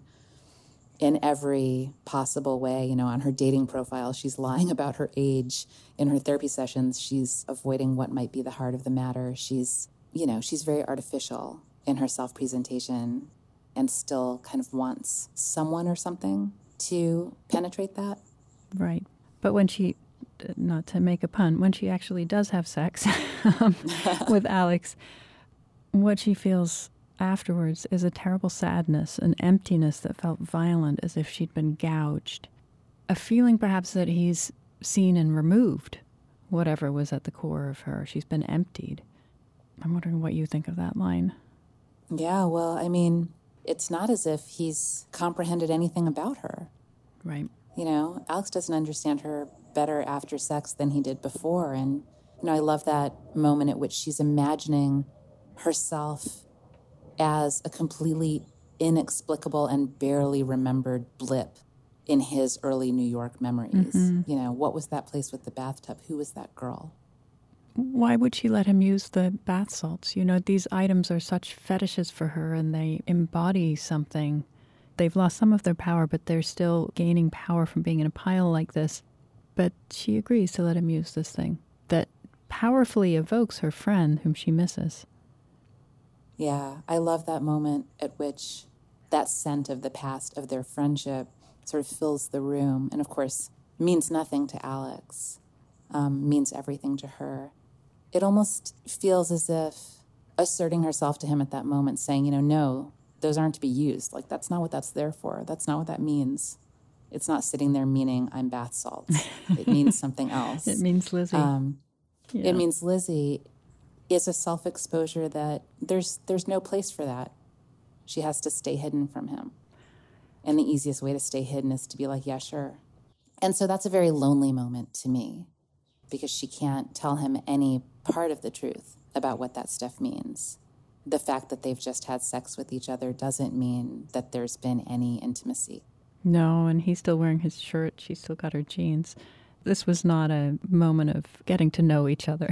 in every possible way. You know, on her dating profile, she's lying about her age. In her therapy sessions, she's avoiding what might be the heart of the matter. She's, you know, she's very artificial in her self-presentation and still kind of wants someone or something to penetrate that. Right. But when she, not to make a pun, when she actually does have sex um, with Alex, what she feels afterwards is a terrible sadness, an emptiness that felt violent, as if she'd been gouged. A feeling perhaps that he's seen and removed whatever was at the core of her. She's been emptied. I'm wondering what you think of that line. Yeah, well, I mean, it's not as if he's comprehended anything about her. Right. You know, Alex doesn't understand her better after sex than he did before. And, you know, I love that moment at which she's imagining herself as a completely inexplicable and barely remembered blip in his early New York memories. Mm-hmm. You know, what was that place with the bathtub? Who was that girl? Why would she let him use the bath salts? You know, these items are such fetishes for her, and they embody something. They've lost some of their power, but they're still gaining power from being in a pile like this. But she agrees to let him use this thing that powerfully evokes her friend whom she misses. Yeah, I love that moment at which that scent of the past, of their friendship, sort of fills the room. And of course, means nothing to Alex. um, means everything to her. It almost feels as if asserting herself to him at that moment, saying, you know, no, those aren't to be used. Like, that's not what that's there for. That's not what that means. It's not sitting there meaning I'm bath salts. It means something else. It means Lizzie. Um, yeah. It means Lizzie is a self-exposure that there's there's no place for that. She has to stay hidden from him. And the easiest way to stay hidden is to be like, yeah, sure. And so that's a very lonely moment to me, because she can't tell him any part of the truth about what that stuff means. The fact that they've just had sex with each other doesn't mean that there's been any intimacy. No, and he's still wearing his shirt. She's still got her jeans. This was not a moment of getting to know each other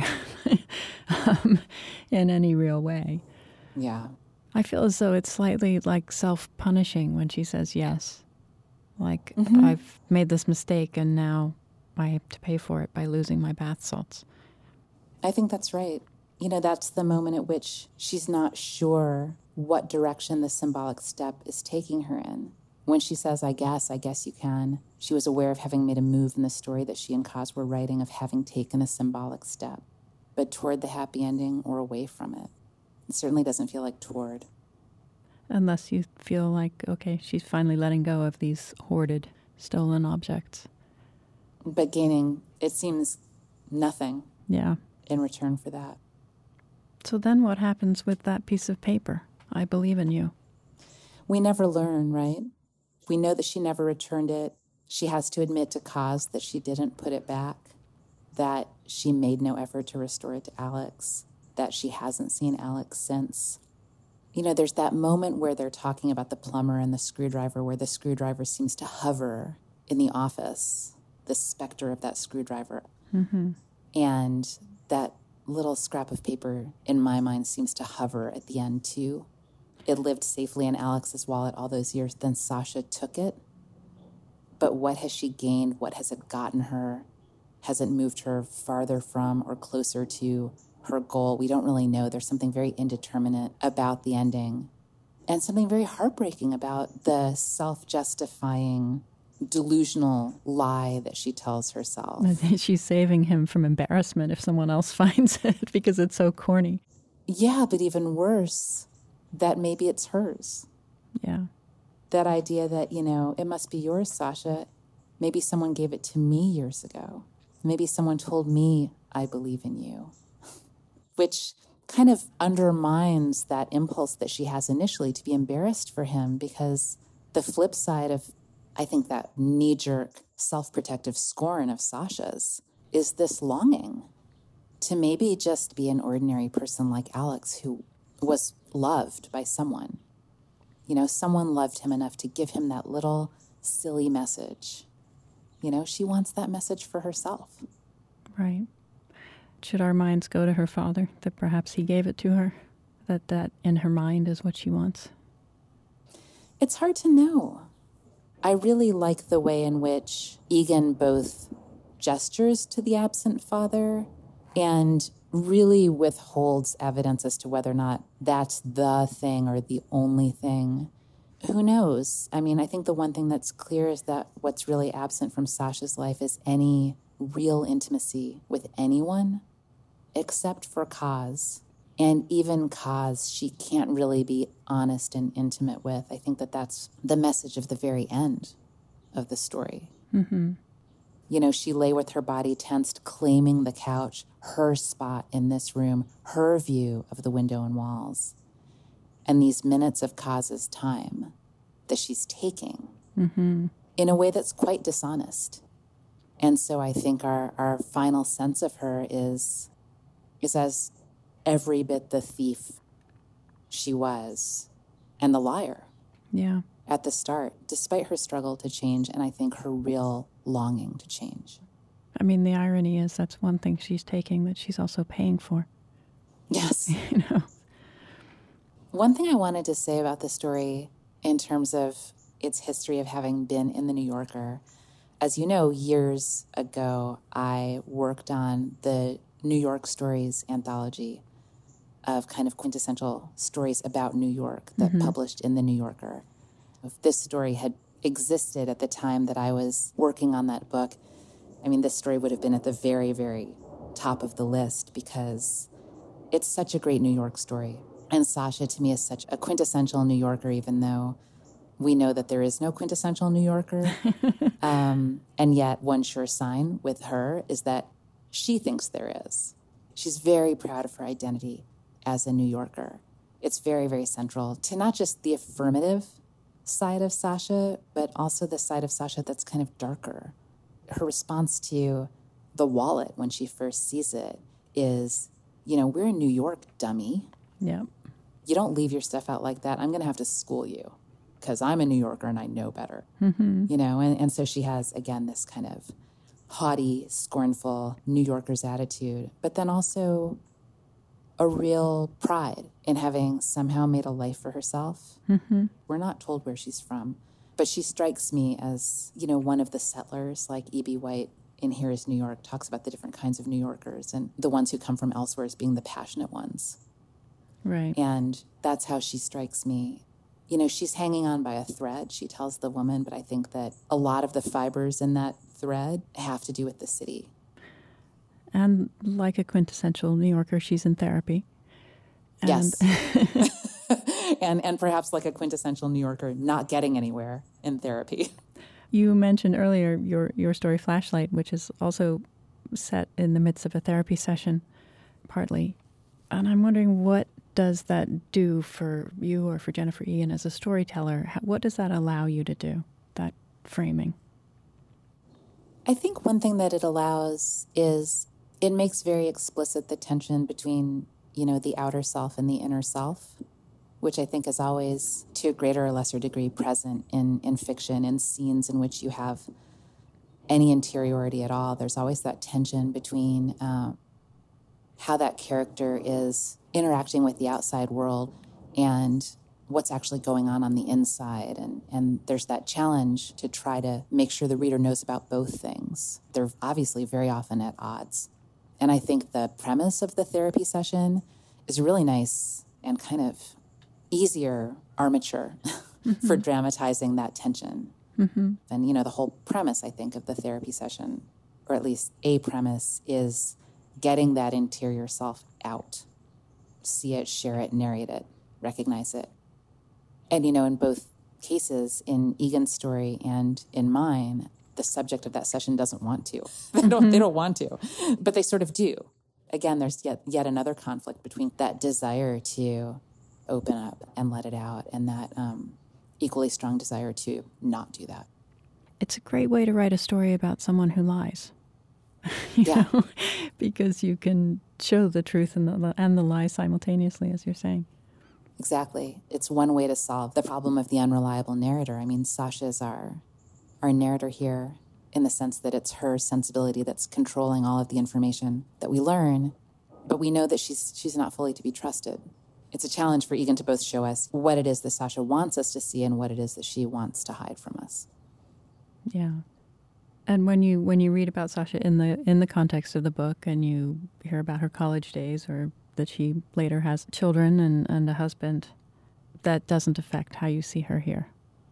um, in any real way. Yeah. I feel as though it's slightly like self-punishing when she says yes. Like, mm-hmm. I've made this mistake and now I have to pay for it by losing my bath salts. I think that's right. You know, that's the moment at which she's not sure what direction the symbolic step is taking her in. When she says, I guess, I guess you can, she was aware of having made a move in the story that she and Kaz were writing, of having taken a symbolic step, but toward the happy ending or away from it. It certainly doesn't feel like toward. Unless you feel like, okay, she's finally letting go of these hoarded, stolen objects. But gaining, it seems, nothing yeah. in return for that. So then what happens with that piece of paper? I believe in you. We never learn, right? We know that she never returned it. She has to admit to Kaz that she didn't put it back, that she made no effort to restore it to Alex, that she hasn't seen Alex since. You know, there's that moment where they're talking about the plumber and the screwdriver, where the screwdriver seems to hover in the office, the specter of that screwdriver. Mm-hmm. And that little scrap of paper, in my mind, seems to hover at the end, too. It lived safely in Alex's wallet all those years. Then Sasha took it. But what has she gained? What has it gotten her? Has it moved her farther from or closer to her goal? We don't really know. There's something very indeterminate about the ending, and something very heartbreaking about the self-justifying, delusional lie that she tells herself. She's saving him from embarrassment if someone else finds it, because it's so corny. Yeah, but even worse, that maybe it's hers. Yeah. That idea that, you know, it must be yours, Sasha. Maybe someone gave it to me years ago. Maybe someone told me I believe in you. Which kind of undermines that impulse that she has initially to be embarrassed for him, because the flip side of, I think, that knee-jerk, self-protective scorn of Sasha's is this longing to maybe just be an ordinary person like Alex, who was loved by someone. You know, someone loved him enough to give him that little silly message. You know, she wants that message for herself. Right. Should our minds go to her father, that perhaps he gave it to her, that that in her mind is what she wants? It's hard to know. I really like the way in which Egan both gestures to the absent father and really withholds evidence as to whether or not that's the thing or the only thing. Who knows? I mean, I think the one thing that's clear is that what's really absent from Sasha's life is any real intimacy with anyone except for Kaz. And even Kaz, she can't really be honest and intimate with. I think that that's the message of the very end of the story. Mm-hmm. You know, she lay with her body tensed, claiming the couch, her spot in this room, her view of the window and walls. And these minutes of Kaz's time that she's taking mm-hmm. in a way that's quite dishonest. And so I think our, our final sense of her is, is as every bit the thief she was and the liar. Yeah. At the start, despite her struggle to change, and I think her real longing to change. I mean, the irony is that's one thing she's taking that she's also paying for. Yes. You know. One thing I wanted to say about the story in terms of its history of having been in the New Yorker, as you know, years ago, I worked on the New York Stories anthology of kind of quintessential stories about New York that mm-hmm. published in the New Yorker. If this story had existed at the time that I was working on that book, I mean, this story would have been at the very, very top of the list because it's such a great New York story. And Sasha, to me, is such a quintessential New Yorker, even though we know that there is no quintessential New Yorker. um, and yet one sure sign with her is that she thinks there is. She's very proud of her identity as a New Yorker. It's very, very central to not just the affirmative side of Sasha, but also the side of Sasha that's kind of darker. Her response to the wallet when she first sees it is, you know, we're in New York, dummy. Yeah. You don't leave your stuff out like that. I'm going to have to school you because I'm a New Yorker and I know better. Mm-hmm. You know, and, and so she has, again, this kind of haughty, scornful New Yorker's attitude, but then also a real pride in having somehow made a life for herself. Mm-hmm. We're not told where she's from, but she strikes me as, you know, one of the settlers, like E B. White in Here is New York talks about the different kinds of New Yorkers and the ones who come from elsewhere as being the passionate ones. Right. And that's how she strikes me. You know, she's hanging on by a thread, she tells the woman, but I think that a lot of the fibers in that thread have to do with the city. And like a quintessential New Yorker, she's in therapy. And yes. and and perhaps like a quintessential New Yorker, not getting anywhere in therapy. You mentioned earlier your, your story, Flashlight, which is also set in the midst of a therapy session, partly. And I'm wondering, what does that do for you or for Jennifer Egan as a storyteller? How, what does that allow you to do, that framing? I think one thing that it allows is it makes very explicit the tension between, you know, the outer self and the inner self, which I think is always, to a greater or lesser degree, present in, in fiction, in scenes in which you have any interiority at all. There's always that tension between uh, how that character is interacting with the outside world and what's actually going on on the inside. And, and there's that challenge to try to make sure the reader knows about both things. They're obviously very often at odds. And I think the premise of the therapy session is really nice and kind of easier armature mm-hmm. for dramatizing that tension. Mm-hmm. And, you know, the whole premise, I think, of the therapy session, or at least a premise, is getting that interior self out. See it, share it, narrate it, recognize it. And, you know, in both cases, in Egan's story and in mine, the subject of that session doesn't want to. They don't, mm-hmm. they don't want to, but they sort of do. Again, there's yet, yet another conflict between that desire to open up and let it out and that um, equally strong desire to not do that. It's a great way to write a story about someone who lies. you yeah. know, because you can show the truth and the, and the lie simultaneously, as you're saying. Exactly. It's one way to solve the problem of the unreliable narrator. I mean, Sasha is our, our narrator here in the sense that it's her sensibility that's controlling all of the information that we learn, but we know that she's she's not fully to be trusted. It's a challenge for Egan to both show us what it is that Sasha wants us to see and what it is that she wants to hide from us. Yeah. And when you when you read about Sasha in the in the context of the book and you hear about her college days or that she later has children and, and a husband, that doesn't affect how you see her here.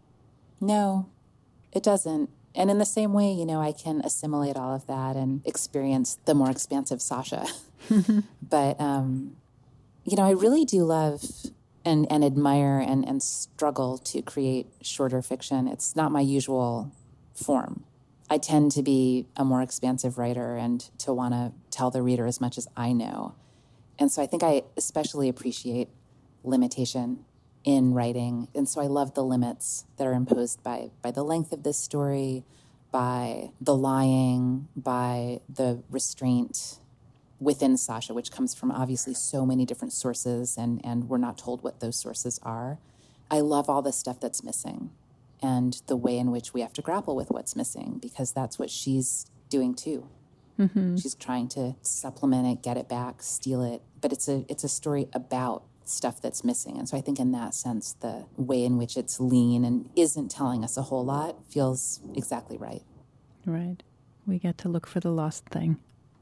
No, it doesn't. And in the same way, you know, I can assimilate all of that and experience the more expansive Sasha. But, um, you know, I really do love and, and admire and, and struggle to create shorter fiction. It's not my usual form. I tend to be a more expansive writer and to want to tell the reader as much as I know. And so I think I especially appreciate limitation in writing. And so I love the limits that are imposed by, by the length of this story, by the lying, by the restraint within Sasha, which comes from obviously so many different sources, and, and we're not told what those sources are. I love all the stuff that's missing and the way in which we have to grapple with what's missing, because that's what she's doing too. Mm-hmm. She's trying to supplement it, get it back, steal it. But it's a it's a story about stuff that's missing. And so I think in that sense, the way in which it's lean and isn't telling us a whole lot feels exactly right. Right. We get to look for the lost thing.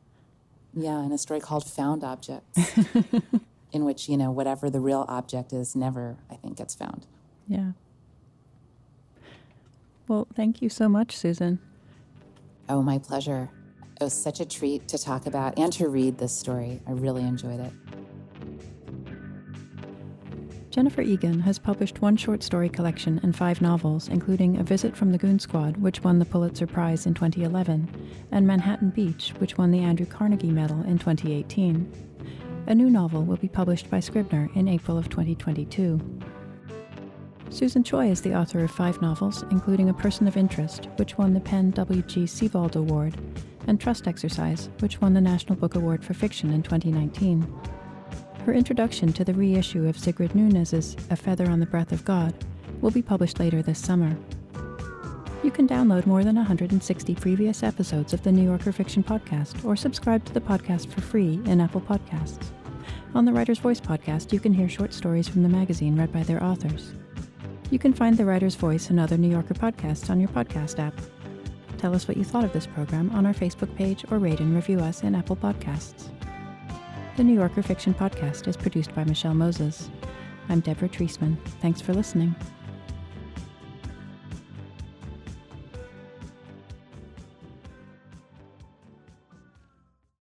Yeah, in a story called Found Objects, in which, you know, whatever the real object is never, I think, gets found. Yeah. Well, thank you so much, Susan. Oh, my pleasure. It was such a treat to talk about and to read this story. I really enjoyed it. Jennifer Egan has published one short story collection and five novels, including A Visit from the Goon Squad, which won the Pulitzer Prize in twenty eleven, and Manhattan Beach, which won the Andrew Carnegie Medal in twenty eighteen. A new novel will be published by Scribner in April of twenty twenty-two. Susan Choi is the author of five novels, including A Person of Interest, which won the Penn W G Sebald Award, and Trust Exercise, which won the National Book Award for Fiction in twenty nineteen. Her introduction to the reissue of Sigrid Nunez's A Feather on the Breath of God will be published later this summer. You can download more than one hundred sixty previous episodes of the New Yorker Fiction Podcast or subscribe to the podcast for free in Apple Podcasts. On the Writer's Voice podcast, you can hear short stories from the magazine read by their authors. You can find The Writer's Voice and other New Yorker podcasts on your podcast app. Tell us what you thought of this program on our Facebook page or rate and review us in Apple Podcasts. The New Yorker Fiction Podcast is produced by Michelle Moses. I'm Deborah Treisman. Thanks for listening.